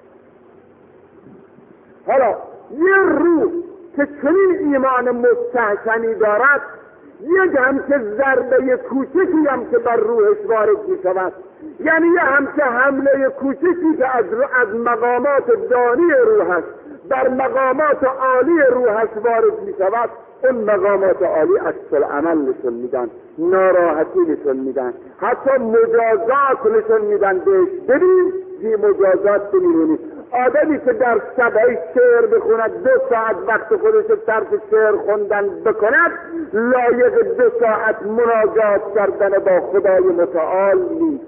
حالا یه روح که چنین ایمان مستحکمی دارد، یک همچه ضربه کوچکی هم که بر روحش وارد می شود، یعنی یه همچه حمله کوچکی که از مقامات دانی روحش بر مقامات عالی روحش وارد می شود، اون مقامات عالی عکس العمل نشون میدن، ناراحتی نشون میدن، حتی مجازات نشون میدن. بهش ببین بی مجازات بمیرونی. آدمی که در شبهای شعر بخوند 2 ساعت وقت خودش صرف شعر خوندن بکند، لایق 2 ساعت مناجات کردن با خدای متعال نیست.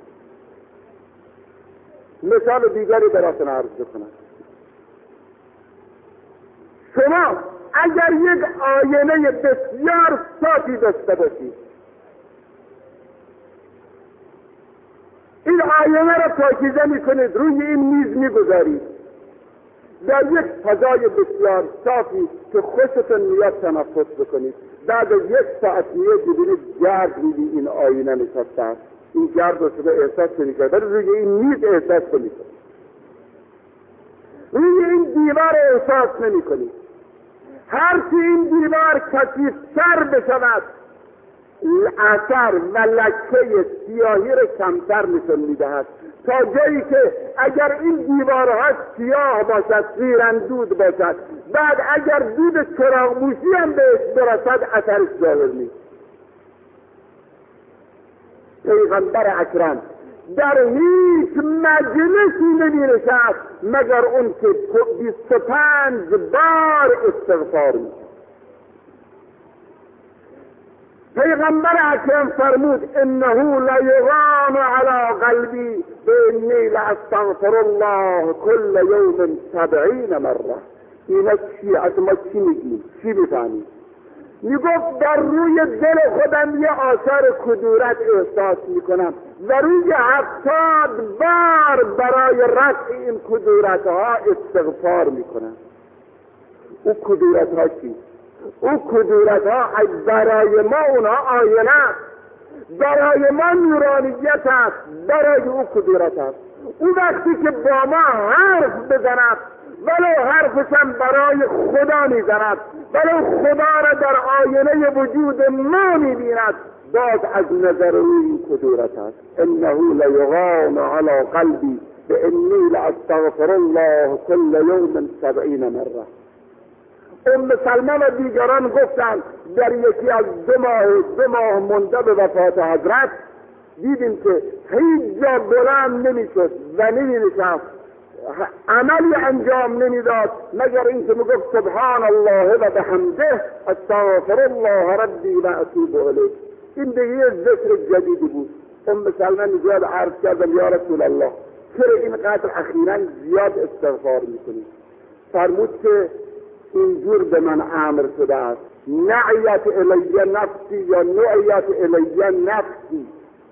مثال دیگری براتون عرض بکنم. شما اگر یک آینه بسیار صافی داشته باشید، این آینه را پاکیزه میکنید، روی این میز میگذارید، در یک فضای بسیار صافی که خوشتون میاد تنفس بکنید، بعد از 1 ساعت میاد ببینید گرد روی این آینه نشسته است. این گرد رو شده احساس نمیکنید، ولی روی این میز احساس نمیکنید، روی این دیوار احساس نمیکنید. هرچی این دیوار کثیف‌تر بشود، اثر و لکه سیاهی را کمتر نشون میدهد، تا جایی که اگر این دیوارها سیاه باشد، زیرندود باشد، بعد اگر دود چراغ‌موشی هم بهش برسد اثرش ظاهر نیست. پیغمبر اکرم در هیچ مجلسی نمی‌نشست مگر اون که 25 بار استغفار می‌کرد. پیغمبر اکرم فرمود انه لیغان علی قلبی بانی لاستغفر الله کل یوم 70 مره. اینا چی؟ از ما چی میگیم؟ چی میفهمیم؟ میگفت در روی دل خودم یه آثار کدورت احساس میکنم و روی 70 بار برای رفع این کدورت ها استغفار میکنم. او کدورت ها چی؟ او کدورت ها برای ما اونها آینه است، برای ما نورانیت است، برای او کدورت است. او وقتی که با ما حرف بزند ولو حرفشم برای خدا میزند، ولو خدا را در آینه وجود ما میبیند، باز از نظر این کدورت است. انه لیغان علی قلبی بانی لاستغفر الله کل یوم 70 مره. سلمه و دیگران گفتند در یکی از 2 ماه مونده به وفات حضرت دیدیم که هیچ جا بلند نمیشد و نمینشست، عملی انجام نمیداد مگر اینکه میگفت سبحان الله و بحمده استغفر الله ربی و اتوب الیه. این دیگه ذکر جدیدی بود. سلمه میگوید عرض کردم یا رسول الله چرا اینقدر اخیراً زیاد استغفار میکنید؟ فرمود که اینجور به من امر شده است، نعیت الی نفسی یا نعیت الی نفسی.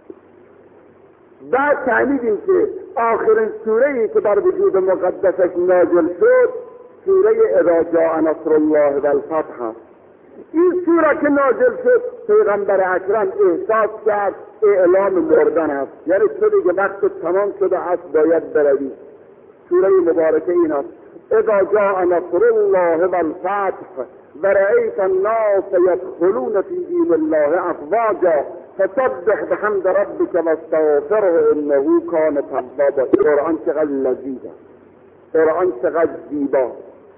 بعد فهمیدیم که آخرین سوره‌ای که بر وجود مقدسش نازل شد سوره اذا جاء نصر الله و الفتح است. این سوره که نازل شد پیغمبر اکرم احساس کرد اعلام مردن است، یعنی تو دیگه وقت تمام شده است باید بروی. سوره مبارکه این است اذا جاء نصر الله و الفتح و رأیت الناس يدخلون في دین الله افواجا فسبح بحمد ربك واستغفره انه كان توابا. قرآن چقدر لذیذه، قرآن چقدر زیبا.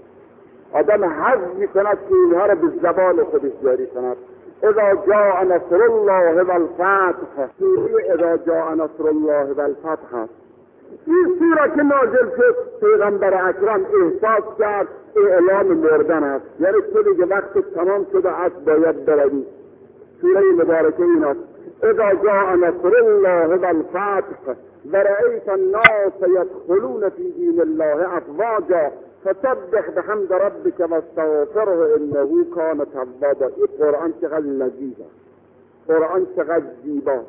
آدم حظ میکند که اینها را به زبان خودش جاری کند. اذا جاء نصر الله و الفتح، سوره اذا جاء نصر الله و الفتح است. این سوره که نازل شد پیغمبر اکرم احساس کرد اعلام مردن است، یعنی تو دیگه وقت تمام شده است باید بروی. سوره مبارکه این است اذا جاء نصر الله و الفتح و رأیت الناس يدخلون في دین الله افواجا فسبح بحمد ربك واستغفره انه كان توابا. این قرآن چقدر لذیذه، قرآن چقدر زیبا.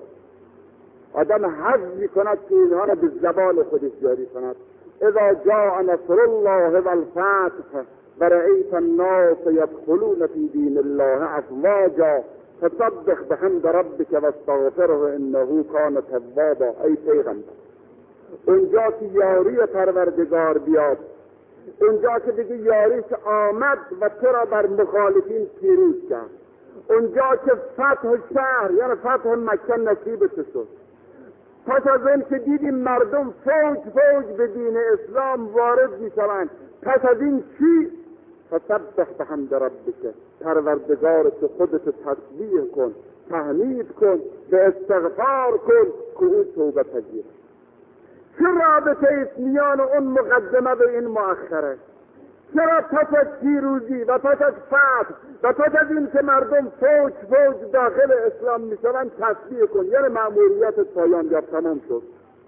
آدم حظ میکند که اینها را به زبان خودش جاری کند. اذا جاء نصر الله و الفتح و رأیت الناس يدخلون في دین الله افواجا فسبح بحمد ربك واستغفره انه كان توابا. ای پیغمبر اونجا که یاری پروردگار بیاد، اونجا که دیگه یاریش آمد و تو را بر مخالفین پیروز کرد، اونجا که فتح شهر یعنی فتح مکه نصیب شد، پس از این که دیدیم مردم فوج به دین اسلام وارد میشوند، پس از این چی؟ فسبح بحمد ربک، پروردگار تو خودت تسبیح کن، تحمید کن، به استغفار کن که او توبه پذیر. چه رابطه است میان اون مقدمه و این مؤخره؟ چرا پس از پیروزی و پس از فتح و پس از این که مردم فوج داخل اسلام میشوند تسبیح کن، یعنی مأموریت پایان یافت، تمام شد.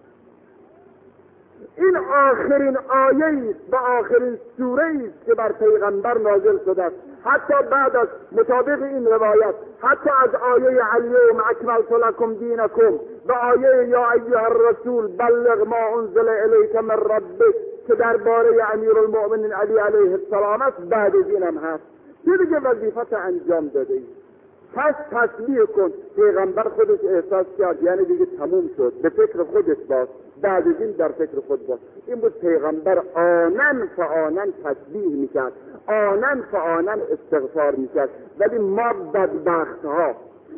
این آخرین آیه است و آخرین سوره است که بر پیغمبر نازل شده است. حتی بعد از مطابق این روایت، حتی از آیه الیوم اکملت لکم دینکم و آیه یا ایها الرسول بلغ ما انزل الیک من ربک که درباره امیرالمؤمنین علی علیه السلام است، بعد از این هم هست. چه دیگه وظیفت انجام داده ای؟ پس تسبیح کن. پیغمبر خودش احساس کرد یعنی دیگه تموم شد، به فکر خودش باش، بعد از این در فکر خود باش. این بود پیغمبر آنن فآنن تسبیح میکرد، آنن فآنن استغفار میکرد. ولی ما بدبختها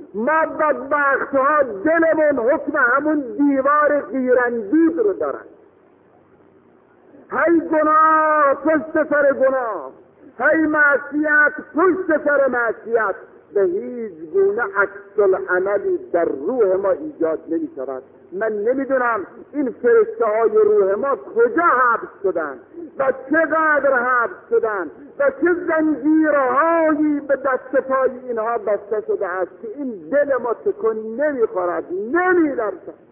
دلمون حکم همون دیوار قیراندود رو دارن. هی گناه پشت سر گناه، هی معصیت پشت سر معصیت، به هیچ گونه عکس العملی در روح ما ایجاد نمی شود. من نمیدونم این فرشته های روح ما کجا حبس شدن و چقدر حبس شدن و چه زنجیرهایی به دست پای اینها بسته شده است که این دل ما تکون نمیخورد، نمیلرزد.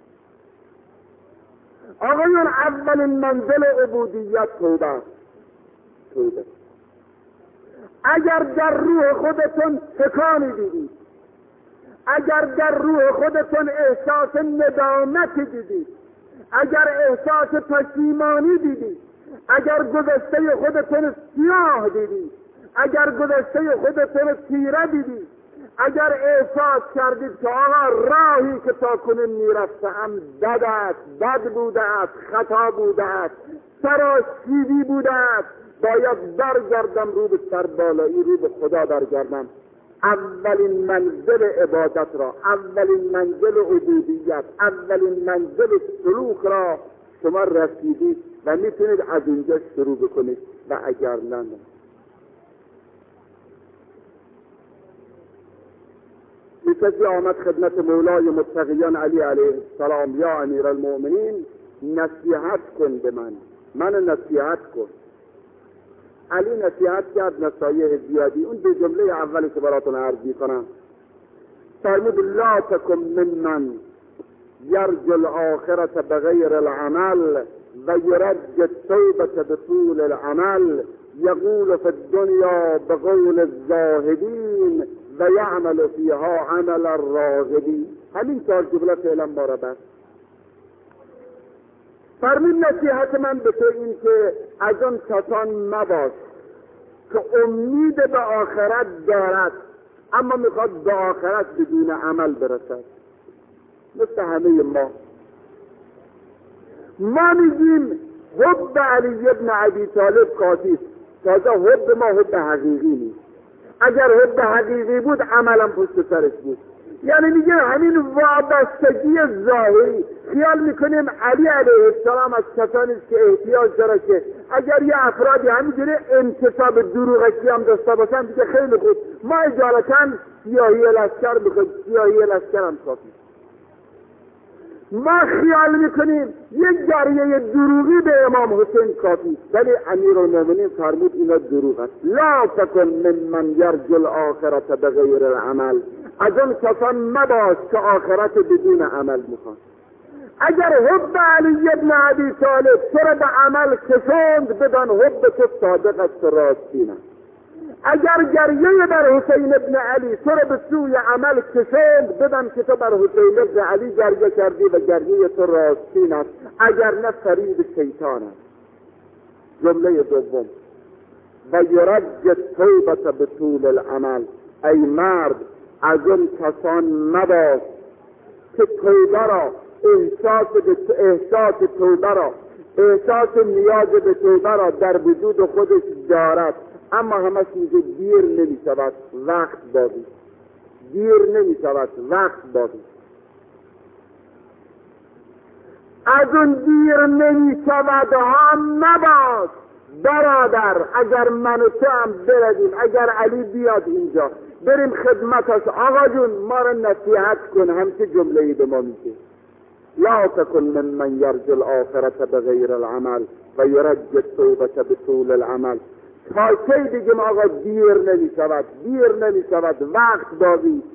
آقایون، اولین منزل عبودیت توبه. اگر در روح خودتون تکانی دیدید، اگر در روح خودتون احساس ندامت دیدید، اگر احساس پشیمانی دیدید، اگر گذشته خودتون سیاه دیدید، اگر گذشته خودتون تیره دیدید، اگر احساس کردید که آقا راهی که تا کنون میرفتم بد است، بد بوده است، خطا بوده است، سراشیبی بوده است، باید برگردم رو به سربالایی، رو به خدا برگردم. اولین منزل عبادت را، اولین منزل عبودیت، اولین منزل سلوک را شما رسیدید و میتونید از اینجا شروع بکنید و اگر نه کسی آمد خدمت مولای متقیان علی علیه السلام، یا امیر المؤمنین نصیحت کن به من نصیحت کن. علی نصیحت کرد نصایح زیادی. اون دو جمله اولی که براتون عرض میکنم، فرمود لا تکن ممن یرجو الآخرة بغیر العمل و یرج التوبة بطول العمل یقول فی الدنیا بقول الزاهدین و یعمل فیها عمل الراغبین. همین 4 جمله فعلا باره بس. فرمود نصیحت من به تو این که از آن کسان مباش که امید به آخرت دارد اما میخواد به آخرت بدون عمل برسد. مثل همه ما میگیم حب علی ابن ابی طالب کافی است، تازه حب ما حب حقیقی نیست. اگر حب حقیقی بود عملا پشت سرش بود. یعنی میگه همین وابستگی ظاهری، خیال میکنیم علی علیه السلام از کسانی است که احتیاج داره که اگر یه افرادی همینجوری انتصاب دروغشی هم داشته باشن دیگه خیلی خوب، ما اجالتا سیاهی لشکر میخوایم، سیاهی لشکر هم کافی. ما خیال میکنیم یک جریه دروغی به امام حسین کافی، ولی امیرالمومنین فرمود اینا دروغ است. لا تکن ممن یرجو الآخرة بغیر العمل، از اون کسان مباش که آخرت بدون عمل میخواد. اگر حب علی ابن ابی طالب تو را به عمل کشوند، بدان حب تو صادق است و راستین است. اگر گریه بر حسین ابن علی تو را به سوی عمل کشوند، بدان که تو بر حسین ابن علی گریه کردی و گریه تو راستین است، اگر نه فریب شیطان است. جمله دوم و یرج التوبة بطول العمل، ای مرد از اون کسان مباش که توبه را، احساس توبه را، احساس نیاز به توبه را در وجود خودش دارد اما همش میگه دیر نمیشود، وقت باقی، دیر نمیشود، وقت باقی. از اون دیر نمیشود ها مباش برادر. اگر من و تو هم برویم، اگر علی بیاد اینجا بریم خدمتش، آقا جون ما را نصیحت کن، همچه جمله‌ای به ما میگه لا تکن ممن یرجو الآخرة بغیر العمل و یرج التوبة بطول العمل. تا کی بگیم آقا دیر نمیشود، دیر نمیشود، وقت باقی.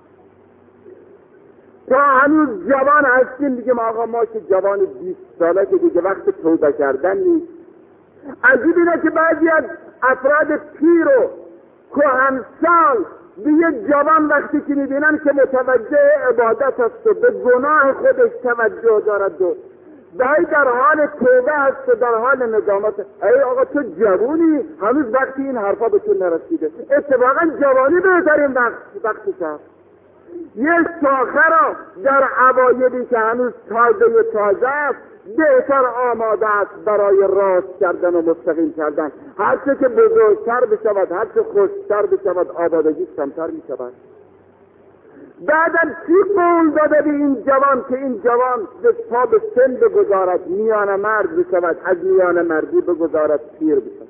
تا هنوز جوان هستیم بگیم آقا ما که جوان 20 ساله که دیگه وقت توبه کردن نیست. عجیب اینه که بعضی از افراد پیر و کهنسال به یک جوان وقتی که میبینن که متوجه عبادت است و به گناه خودش توجه دارد و در حال توبه است و در حال ندامت، ای آقا تو جوانی، هنوز وقتی این حرفا به تو نرسیده. اتفاقا جوانی بهترین وقتی است. یک شاخه را در اوایلی که هنوز تازه است بهتر آماده است برای راست کردن و مستقیم کردن. هرچه که بزرگتر بشود، هرچه خوشتر بشود، آبادگی کمتر میشود. بعدا چی قول داده به این جوان که این جوان تا به سن بگذارد، میان مرد بشود، از میان مردی بگذارد پیر بشود؟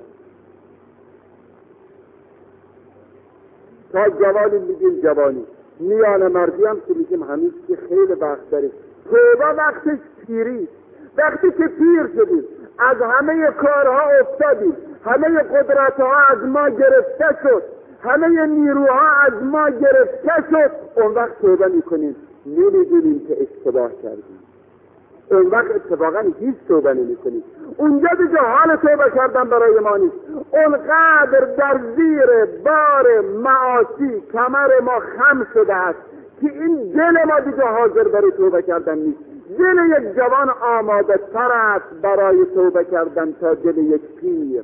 تا جوانی میگیم جوانی، میان مردی هم که میگیم هنوز که خیلی وقت داریم. توبه وقتش پیری، وقتی که پیر شدیم، از همه کارها افتادیم، همه قدرتها از ما گرفته شد، همه نیروها از ما گرفته شد، اون وقت توبه میکنیم، نمیدونیم که اشتباه کردیم. اون وقت اتفاقا هیچ توبه نمی‌کنی. اونجا دیگه حال توبه کردن برای ما نیست. اونقدر در زیر بار معاصی کمر ما خم شده است که این دل ما دیگه حاضر برای توبه کردن نیست. دل یک جوان آماده تر است برای توبه کردن تا دل یک پیر.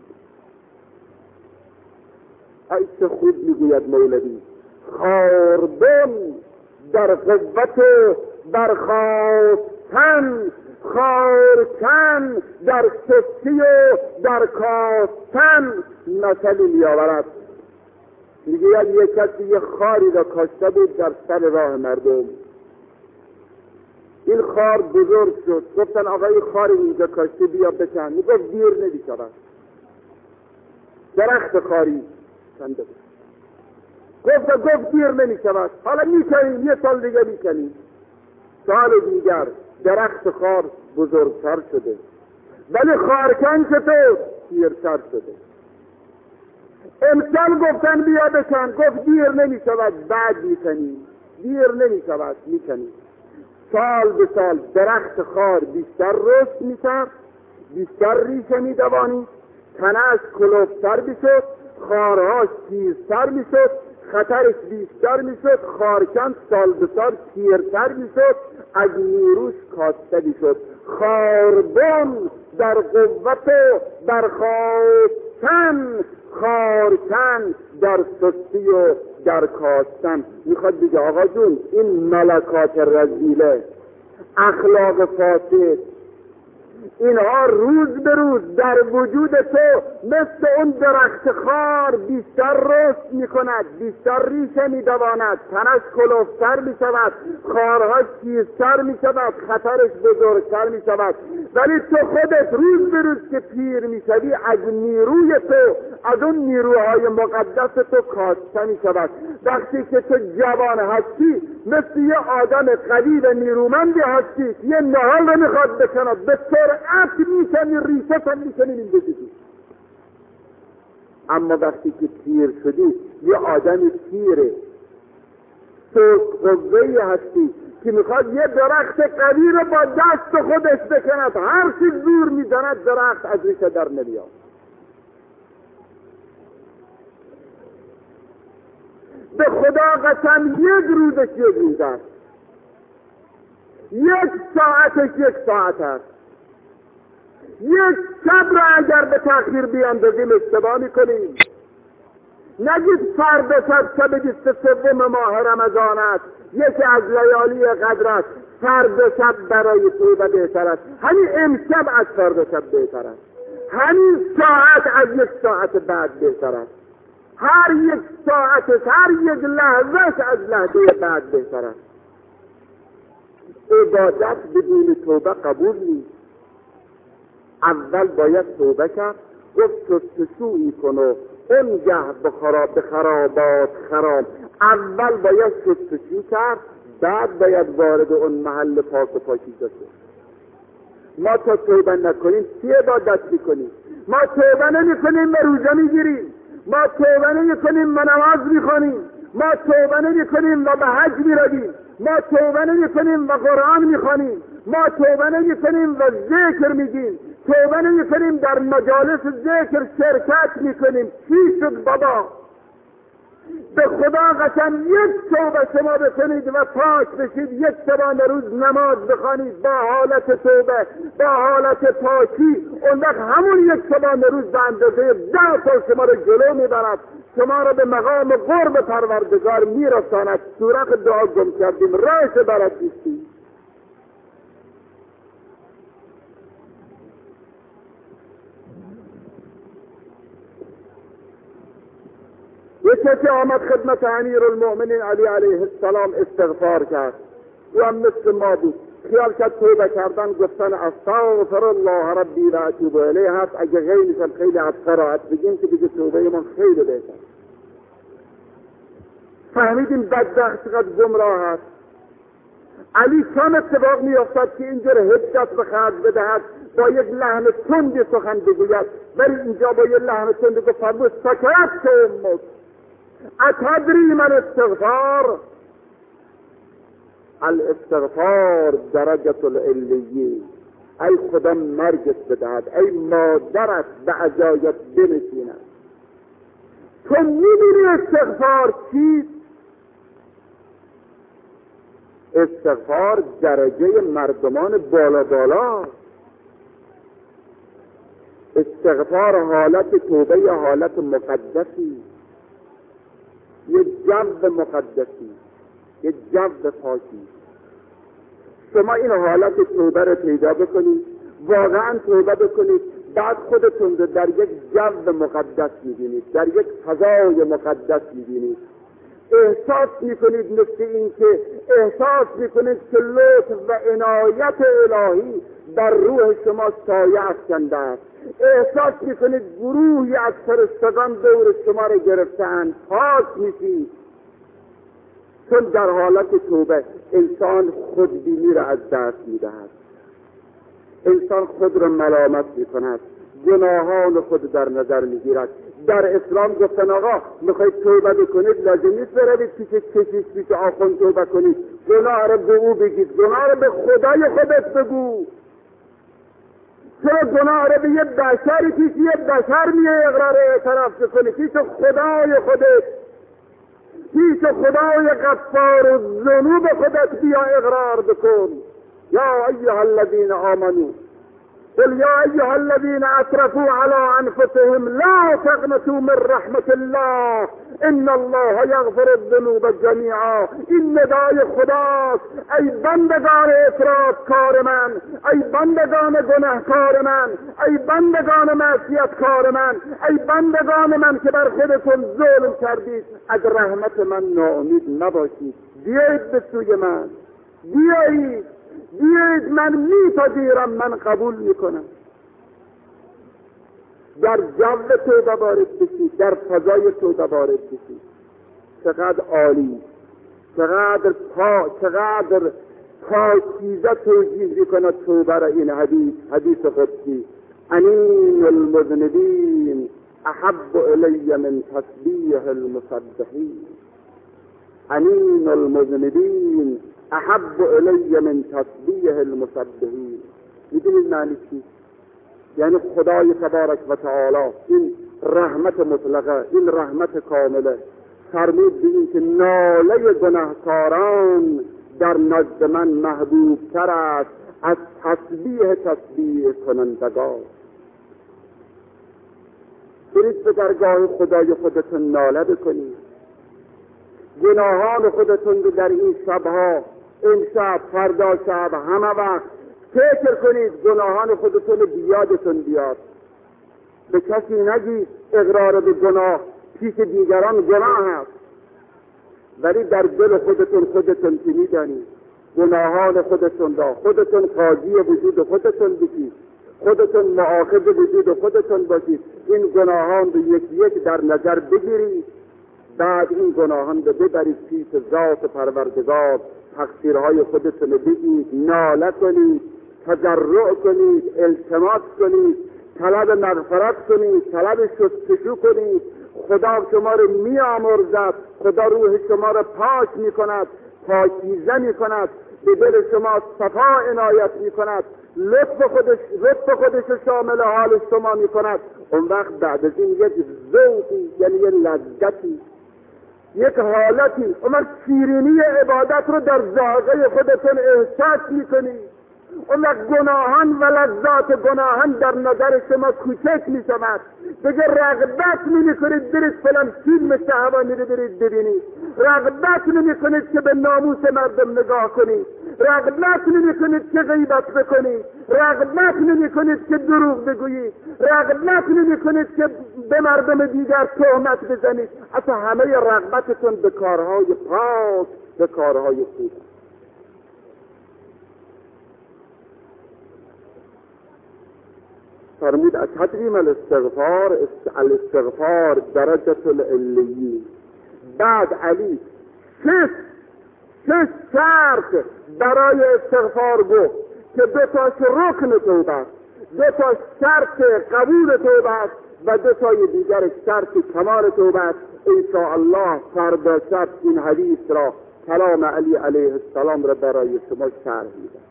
ای چه خوب میگوید مولوی: خاربن در قوت برخاستن، خارکن در سستی و در کاستن. مثلی میآورد، میگوید یک کسی یه خاری را کاشته بود در سر راه مردم. این خار بزرگ شد، گفتن آقا این خاری اینجا کاشته بیا بکن. میگفت دیر نمی‌شود. درخت خاری کنده بود. گفت دیر نمی‌شود، حالا میکنیم، یه سال دیگه میکنیم. سال دیگر درخت خار بزرگتر شده، ولی خارکن چطور؟ پیرتر شده. امسال گفتن بیا بکن، گفت دیر نمی‌شود، بعد میکنیم. دیر نمی‌شود، میکنیم. سال به سال درخت خار بیشتر رشد می‌کرد، بیشتر ریشه می‌دوانید، تنه‌اش کلوفتر می‌شد، خارهاش تیزتر می‌شد، خطرش بیشتر می‌شد. خارکن سال به سال پیرتر می‌شد، از نیروش کاسته می‌شد. خاربن در قوت و برخاستن، خارکن در سستی و در کاستن. میخواد بگه آقا جون، این ملکات رذیله، اخلاق فاسد، اینها روز به روز در وجود تو مثل اون درخت خار بیشتر رشد میکند، بیشتر ریشه میدواند، تنش کلوفتر میشود، خارهاش تیزتر میشود، خطرش بزرگتر میشود. ولی تو خودت روز به روز که پیر میشوی، از نیروی تو، از اون نیروهای مقدس تو کاسته میشود. وقتی که تو جوان هستی، مثل یه آدم قوی و نیرومندی هستی، یه نهال رو میخواد بکند، به سرعت میکنی، ریشه هم میکنی این بزیدی. اما وقتی که پیر شدی، یه آدم پیره، قوی هستی که میخواد یه درخت قوی رو با دست خودش بکند، هر چی زور میزند درخت از ریشه در نمیاد. به خدا قسم یک روزش یک روز است، یک ساعتش یک ساعت است. یک شب را اگر به تأخیر بیاندازیم اشتباه میکنیم. نگید فردا شب 23 ماه رمضان است، یکی از لیالی قدر است، فردا شب برای توبه بهتر است. همین امشب از فردا شب بهتر است، همین ساعت از یک ساعت بعد بهتر است، هر یک ساعت، هر یک لحظه از لحظه بعد بهتر است. عبادت بدون توبه قبول نیست. اول باید توبه کرد، گفت جستجویی کن و انگه به خرابات خراب. اول باید جستجو کرد، بعد باید وارد اون محل پاک و پاکیزه شد. ما تا توبه نکنیم چی عبادت میکنیم؟ ما توبه نمیکنیم و روزه میگیریم، ما توبه نمیکنیم و نماز میخوانیم، ما توبه نمیکنیم و به حج میرویم، ما توبه نمیکنیم و قرآن میخوانیم، ما توبه نمیکنیم و ذکر میگیم، توبه نمیکنیم در مجالس ذکر شرکت میکنیم. چی شد بابا؟ به خدا قسم یک توبه شما بکنید و پاک بشید، یک شبانه روز نماز بخوانید با حالت توبه، با حالت پاکی، اون وقت همون یک شبانه روز به اندازه 10 سال شما رو جلو میبرد، شما رو به مقام قرب پروردگار میرساند. سوره دعا گم کردیم، راهش برات نیستی. یک کسی آمد خدمت امیرالمؤمنین علی علیه السلام استغفار کرد، او هم مثل ما بود، خیال کرد توبه کردن، گفتن استغفر الله ربی و اتوب الیه هست. اگه غیرش هم خیلی از قرائت بگیم که دیگه توبه من خیلی بهتر. فهمیدیم بدبخت چقدر گمراه هست. علی چون اتفاق میافتد که اینجور حجت به خرج بدهد، با یک لحن تند سخن بگوید، ولی اینجا با یک لحن تند که فرمود سکرت که اتدری من استغفار، الاستغفار درجة العلیه. ای خدا مرگت بدهد، ای مادرت به عزایت بنشیند. تو میدونی استغفار چیست؟ استغفار درجه مردمان بالا بالا. استغفار حالت توبه یا حالت مقدسی، یه جو مقدسی، یه جو پاکی. شما این حالت توبه رو پیدا بکنید، واقعا توبه بکنید، بعد خودتون رو در یک جو مقدس میبینید، در یک فضای مقدس میبینید. احساس میکنید مثل این که احساس میکنید که لطف و عنایت الهی در روح شما سایه افکنده است. احساس میکنید گروهی از فرشتگان دور شما رو گرفتند، پاک میشید. چون در حالت توبه انسان خودبینی را از دست میدهد، انسان خود را ملامت میکند، گناهان خود در نظر میگیرد. در اسلام گفتن آقا میخواید توبه بکنید لازم نیست بروید پیش کشیش پیش آخوند توبه کنید، گناه را به او بگید، گناه را به خدای خودت بگو. چرا گناه را به یه بشری پیش یه بشر میه اقرار اعتراف کنی؟ پیش خدای خودت، پیش خدای غفار و ذنوب خودت بیا اقرار بکن. یا ایها الذین آمنوا قل یا ایها الذین اسرفوا علی انفسهم لا تقنطوا من رحمت الله ان الله یغفر الذنوب جمیعا. این ندای خداست. ای بندگان اطرافکار من، ای بندگان گناهکار من، ای بندگان معصیتکار من، ای بندگان من که بر خودتون ظلم کردید، از رحمت من ناامید نباشید. بیایید به سوی من، بیایید من میپذیرم، من قبول میکنم. در جو توبه وارد بشید، در فضای توبه وارد بشید. چقدر عالی، چقدر پاکیزه توجیه میکند توبه را این حدیث قدسی. انین المذنبین احب الی من تسبیح المسبحین. انین المذنبین احب الی من تسبیح المسبحین. میدونید معنی چی؟ یعنی خدای تبارک و تعالی این رحمت مطلقه، این رحمت کامله فرمود به این که ناله گناهکاران در نزد من محبوب تر است از تسبیح کنندگان. برید به درگاه خدای خودتون ناله بکنید، گناهان خودتون رو در این شبها، این شب، فردا شب، همه وقت فکر کنید، گناهان خودتون رو بیادتون بیاد. به کسی نگید اقرار به گناه، پیش دیگران گناه هست، ولی در دل خودتون که میدانید گناهان خودتون را خودتون قاضی وجود خودتون بشید، خودتون مؤاخذ وجود خودتون باشید. این گناهان رو یک در نظر بگیرید، بعد این گناهان رو ببرید پیش ذات پروردگار، تقصیرهای خودتون رو بگید، ناله کنید، تضرع کنید، التماس کنید، طلب مغفرت کنید، طلب شستشو کنید. خدا شما رو میامرزد، خدا روح شما رو پاک میکند، پاکیزه میکند، به دل شما صفا عنایت میکند، لطف خودش شامل حال شما میکند. اون وقت بعد از این یک ذوقی، یعنی یک لذتی، یک حالتی، اون وقت شیرینی عبادت رو در ذائقه خودتون احساس میکنید. اون وقت گناهان و لذات گناهان در نظر شما کوچک می شود. دیگه رغبت نمی کنید برید فلان فیلم شهوانی رو برید ببینید، رغبت نمی کنید که به ناموس مردم نگاه کنید، رغبت نمی کنید که غیبت بکنید، رغبت نمی کنید که دروغ بگویید، رغبت نمی کنید که به مردم دیگر تهمت بزنید. اصلا همه رغبتتون به کارهای پاک، به کارهای خوب. فرمود از تدریم الاستغفار درجة العلیین. بعد علی شش شرط برای استغفار گفت که دو تاش رکن توبه است، دو تا شرط قبول توبه است و دو تای دیگر شرط کمال توبه است. انشاءالله فردا شب این حدیث را کلام علی علیه السلام را برای شما شرح میدم.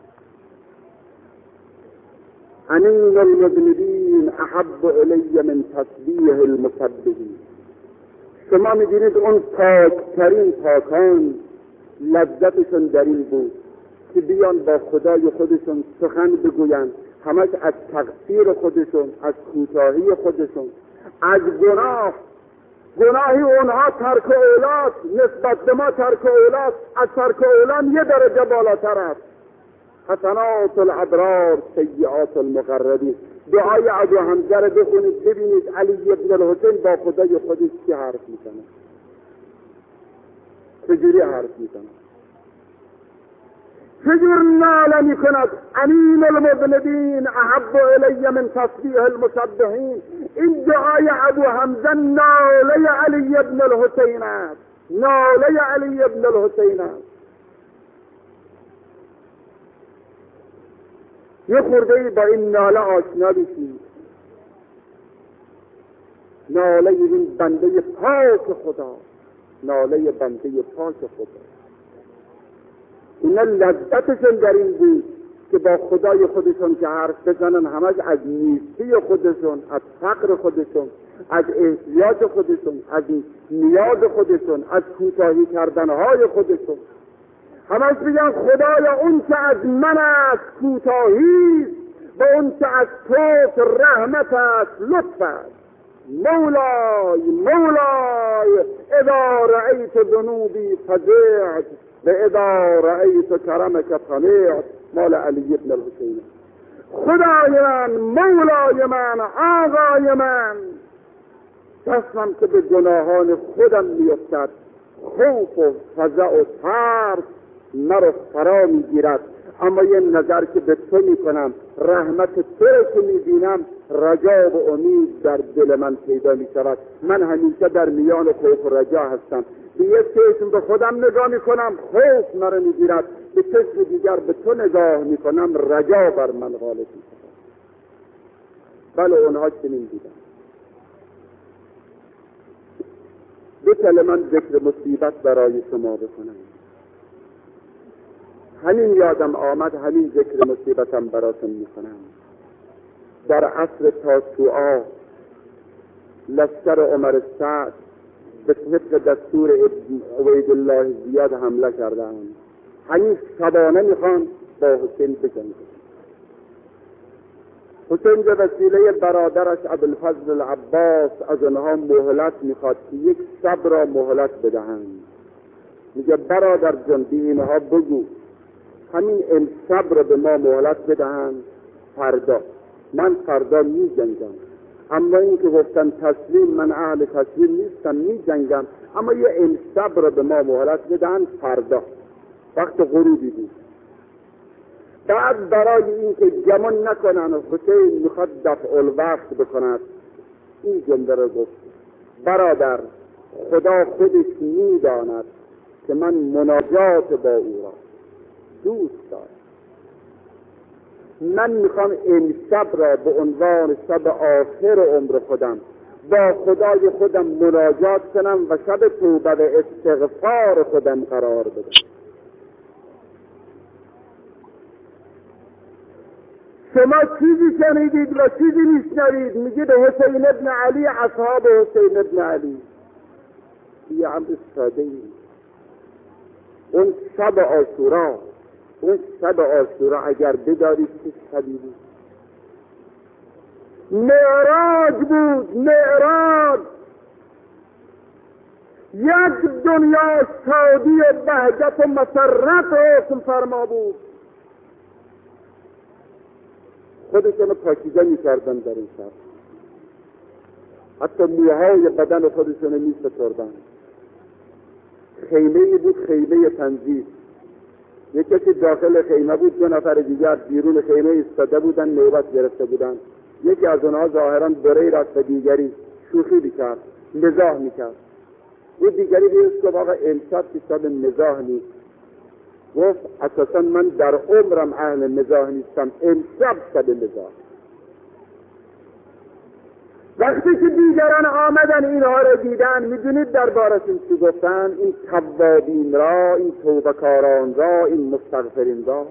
انین المذنبین احب الی من تسبیح المسبحین. شما می‌بینید اون پاکترین پاکان لذتشون در این بود که بیان با خدای خودشون سخن بگویند، همش از تقصیر خودشون، از کوتاهی خودشون، از گناهی اونها ترک اولاد نسبت به ما ترک اولاد، از ترک اولاد یه درجه بالاتر است. حسنات الابرار سیئات المقربین. دعای ابو حمزه رو بخونید ببینید علی ابن الحسین با خدای خودش چی حرف میکنه، چجوری حرف میکنه، چجور ناله میکند. امین المذنبین احب الی من تسبیح المسبحین. این دعای ابو حمزه ناله علی ابن الحسین است، ناله علی ابن الحسین است. یه خورده با این ناله آشنا بشید. ناله این بنده پاک خدا، ناله بنده پاک خدا. اینا لذتشون در این بود که با خدای خودشون که حرف بزنن همش از نیستی خودشون، از فقر خودشون، از احتیاج خودشون، از نیاز خودشون، از کوتاهی کردنهای خودشون، همش بگن خدایا اون که از من است کوتاهی و اون که از تو رحمت است لطف است. مولای اذا رأیت ذنوبی فزعت و اذا رأیت کرمک طمعت. مال علی ابن الحسین. خدای من، مولای من، آقای من، دستم که به گناهان خودم میافتد، خوف و فزع و ترس مرا فرا میگیرد، اما یه نظر که به تو میکنم، رحمت تو که میبینم، رجا و امید در دل من پیدا میشود. من همیشه در میان خوف و رجا هستم. به یه چشم به خودم نگاه میکنم، خوف مرا میگیرد، به چشم دیگر به تو نگاه میکنم، رجا بر من غالب میشود. بله اونها چنین دیدن. دو کلمه ذکر مصیبت برای شما بکنم. همین یادم آمد، همین ذکر مصیبتم براتون میکنم. در عصر تاسوعا لشکر عمر سعد به طبق دستور عبیدالله زیاد حمله کردند. همین شبانه میخوان با حسین بجنگند. حسین به وسیله برادرش ابوالفضل العباس از آنها مهلت میخواد که یک شب را مهلت بدهند. میگه برادر جان به اینها بگو همین امشب را به ما مهلت بدهند، فردا من فردا می جنگم. اما این که گفتن تسلیم، من اهل تسلیم نیستم، می جنگم، اما یه امشب را به ما مهلت بدهند، فردا وقت غروبی بود. بعد برای این که گمان نکنن حسین میخواد دفع الوقت بکند، این جمله را گفت: برادر خدا خودش میداند که من مناجات با او را دوست دارم. من میخوام این شب را به عنوان شب آخر عمر خودم با خدای خودم مناجات کنم و شب توبه و استغفار خودم قرار بدم. شما چیزی شنیدید و چیزی نشنوید. میگید حسین ابن علی، اصحاب حسین ابن علی. یه عمر ساده ای. اون شب عاشورا اگر بدارید چه شبی بود؟ معراج بود، معراج. یک دنیا شادی و بهجت و مسرت حکم فرما بود. خودشون پاکیزه می‌کردن در این شب. حتی موهای بدن خودشون می‌ستردن. خیمه‌ای بود، خیمه تنظیف. یکی که داخل خیمه بود، دو نفر دیگر بیرون خیمه ایستاده بودن، نوبت گرفته بودن. یکی از اونها ظاهراً برای راست و دیگری شوخی می‌کرد، مزاح می‌کرد. یه دیگری بیست که واقعا امشب که شب مزاح نیست. گفت اساساً من در عمرم اهل مزاح نیستم، امشب شب مزاح. وقتی که دیگران آمدن اینها را دیدن، میدونید دربارشون چی گفتن؟ این توابین را، این توبه‌کاران را، این مستغفرین را.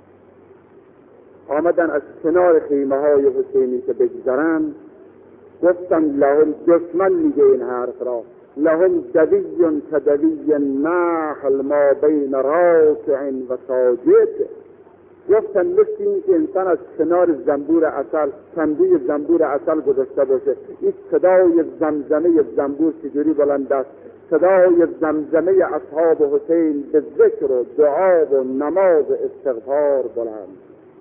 آمدن از کنار خیمه های حسینی که بگذرن، گفتن لهم، دشمن میگه این حرف را، لهم دوی کدوی نحل ما بین راکع و ساجد. گفتن مثل این که انسان از کنار زنبور عسل، کندوی زنبور عسل گذاشته باشه، این صدای زمزمه زنبور چجوری بلند است، صدای زمزمه اصحاب حسین به ذکر و دعا و نماز استغفار بلند.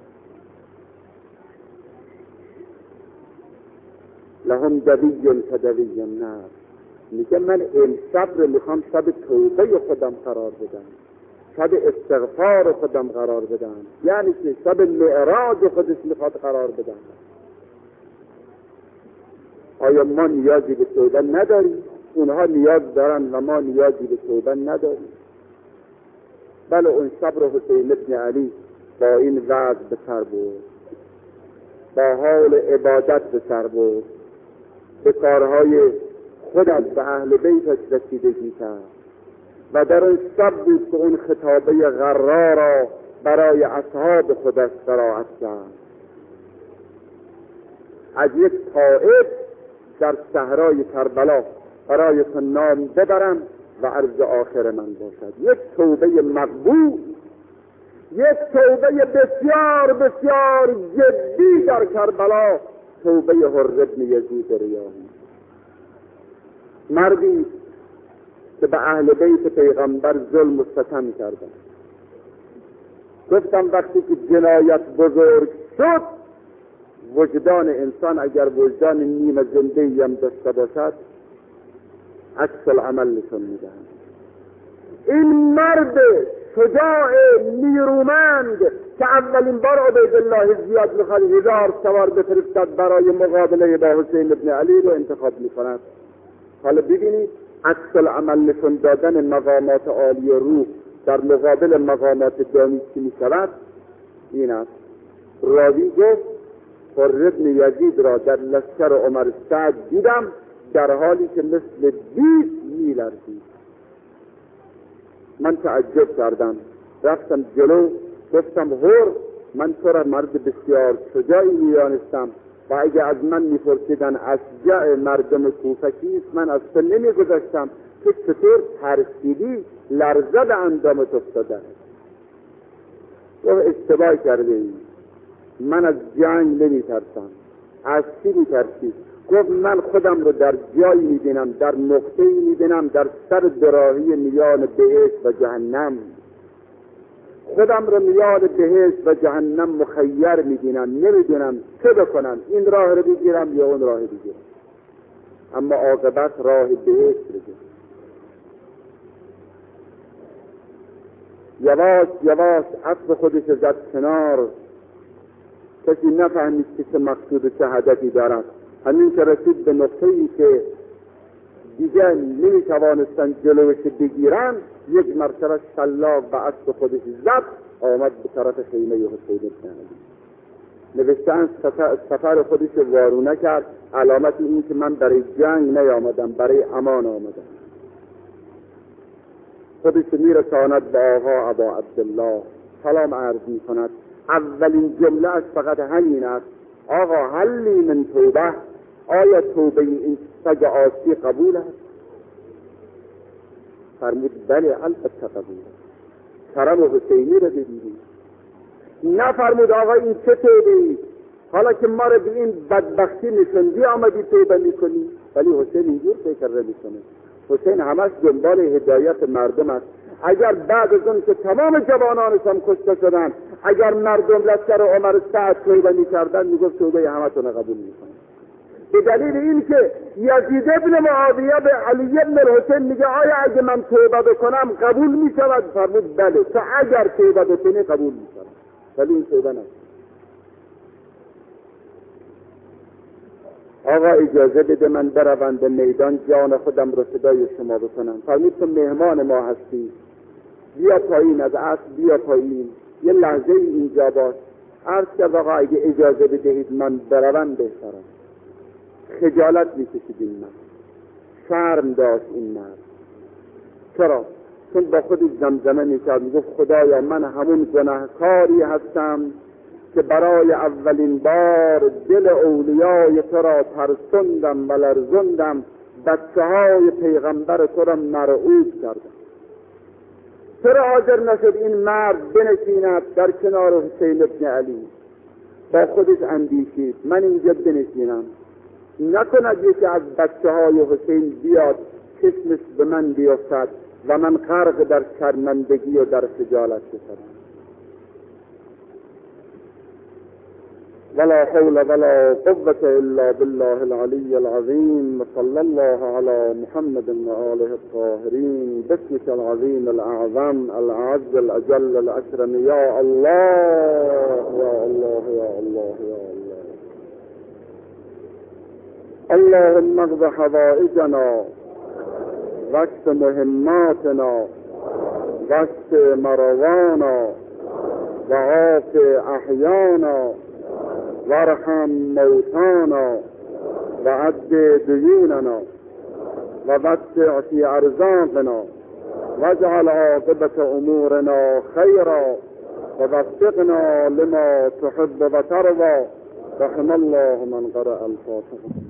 لهم دوی کدوی النار. میگه من این شب رو میخوام شب توبه خودم قرار بدم، شب استغفار خودم قرار بدم، یعنی که شب معراج خودش میخواد قرار بدم. آیا ما نیازی به توبه نداریم؟ اونها نیاز دارن و ما نیازی به توبه نداریم. بله اون شب رو حسین ابن علی با این وضع به سر برد، با حال عبادت به سر برد، به کارهای خودش به اهل بیتش رسیدگی کرد و در اون شب بود که اون خطابه غرا را برای اصحاب خودش قرائت کرد. از یک طائف در صحرای کربلا برایتون نام ببرم و عرض آخر من باشد. یک توبه مقبول، یک توبه بسیار بسیار جدی در کربلا، توبه حر بن یزید ریاحی، مردی که به اهل بیت پیغمبر ظلم و ستم کردن. گفتم وقتی که جنایت بزرگ شد، وجدان انسان اگر وجدان نیمه زنده‌ای هم داشته باشد، عکس العمل نشون میدهد. این مرد شجاع نیرومند که اولین بار عبیدالله زیاد میخواد 1000 سوار بفرستد برای مقابله با حسین ابن علی رو انتخاب میکند. حالا ببینید عکس العمل نشون دادن مقامات عالی روح در مقابل مقامات دامی چی میشود؟ این است. راوی گفت حر بن یزید را در لشکر عمر سعد دیدم در حالی که مثل 20 میلرزید. من تعجب کردم، رفتم جلو، گفتم حر، من تو را مرد بسیار شجاعی می‌دانستم و اگه از من می‌پرسیدن اشجاع مردم کوفه کیست، من از تو نمی‌گذاشتم که چطور ترسیدی، لرزه به اندامت افتاده. تو اشتباه کرده ای، من از جنگ نمی‌ترسم. از چی می‌ترسی؟ گفت من خودم رو در جایی می‌بینم، در نقطه‌ای می‌بینم در سر دراهی میان بهشت و جهنم. خودم رو میان بهشت و جهنم مخیر می‌بینم، نمی‌دونم چه بکنم، این راه رو بگیرم یا اون راه رو بگیرم، اما عاقبت راه بهشت رو بگیرم. یواش یواش عصب خودش زد کنار، کسی نفهمید که چه مقصود و چه هدفی دارد. همین که رسید به نقطه‌ای که دیگه نمی‌توانستن جلوش بگیرن، یک مرتبه شلاق به عصب خودش زد، آمد به طرف خیمه حسین ابن علی. نوشتن سفر خودش وارونه کرد، علامت این که من برای جنگ نیامدم، برای امان آمدم. خودش میرساند به آقا ابا عبدالله، سلام عرض می‌کند. اولین جمله اش فقط همین است: آقا هلی من توبه، آیا توبه این سگ آسی قبول است؟ فرمود بله البته قبول است. کرم حسینی را ببینید. نه فرمود آقا این چه توبه‌ای، حالا که ما را به این بدبختی نشوندی آمدی توبه میکنی؟ ولی حسین اینجور فکر نمیکنه. حسین همش دنبال هدایت مردم است. اگر بعد از اون که تمام جوانانش هم کشته شدن، اگر مردم لشکر عمر سعد توبه میکردن، میگفت توبه همتون قبول میکنه. به دلیل این که یزید ابن معاویه به علی ابن الحسین میگه آیا اگه من توبه بکنم قبول میشود؟ فرمود بله، تو اگر توبه بکنی قبول میشود، ولی این توبه نکن. آقا اجازه بده من بروم به میدان، جان خودم رو فدای شما بکنم. فرمود تو مهمان ما هستی، بیا پایین، از عصر بیا پایین، یه لحظه اینجا باش. عرض کرد آقا اگه اجازه بدهید من بروم بهترم. خجالت میکشید این مرد، شرم داشت این مرد. چرا؟ چون با خودش زمزمه میکرد، میگفت خدایا من همون گناهکاری هستم که برای اولین بار دل اولیای تو را ترسوندم و لرزوندم، بچه های پیغمبر تو را مرعوب کردم. چرا حاضر نشد این مرد بنشیند در کنار حسین ابن علی؟ با خودش اندیشید من اینجا بنشینم، نکند یکی از بچه های حسین بیاد چشمش به من بیفتد و من غرق در شرمندگی و در خجالت بشم. ولا حول ولا قوة الا بالله العلي العظيم، وصلى الله على محمد وآله الطاهرين، باسمك العظيم الأعظم الأعز الأجل الأكرم، يا الله يا الله يا الله يا الله. اللهم اقض حوائجنا وقت مهماتنا وقت مروانا وعاف احیانا وارحم موتانا وعد ديوننا ووسع في ارزاقنا واجعل عاقبة امورنا خيرا ووفقنا لما تحب وترضى. رحم الله من قرأ الفاتحة.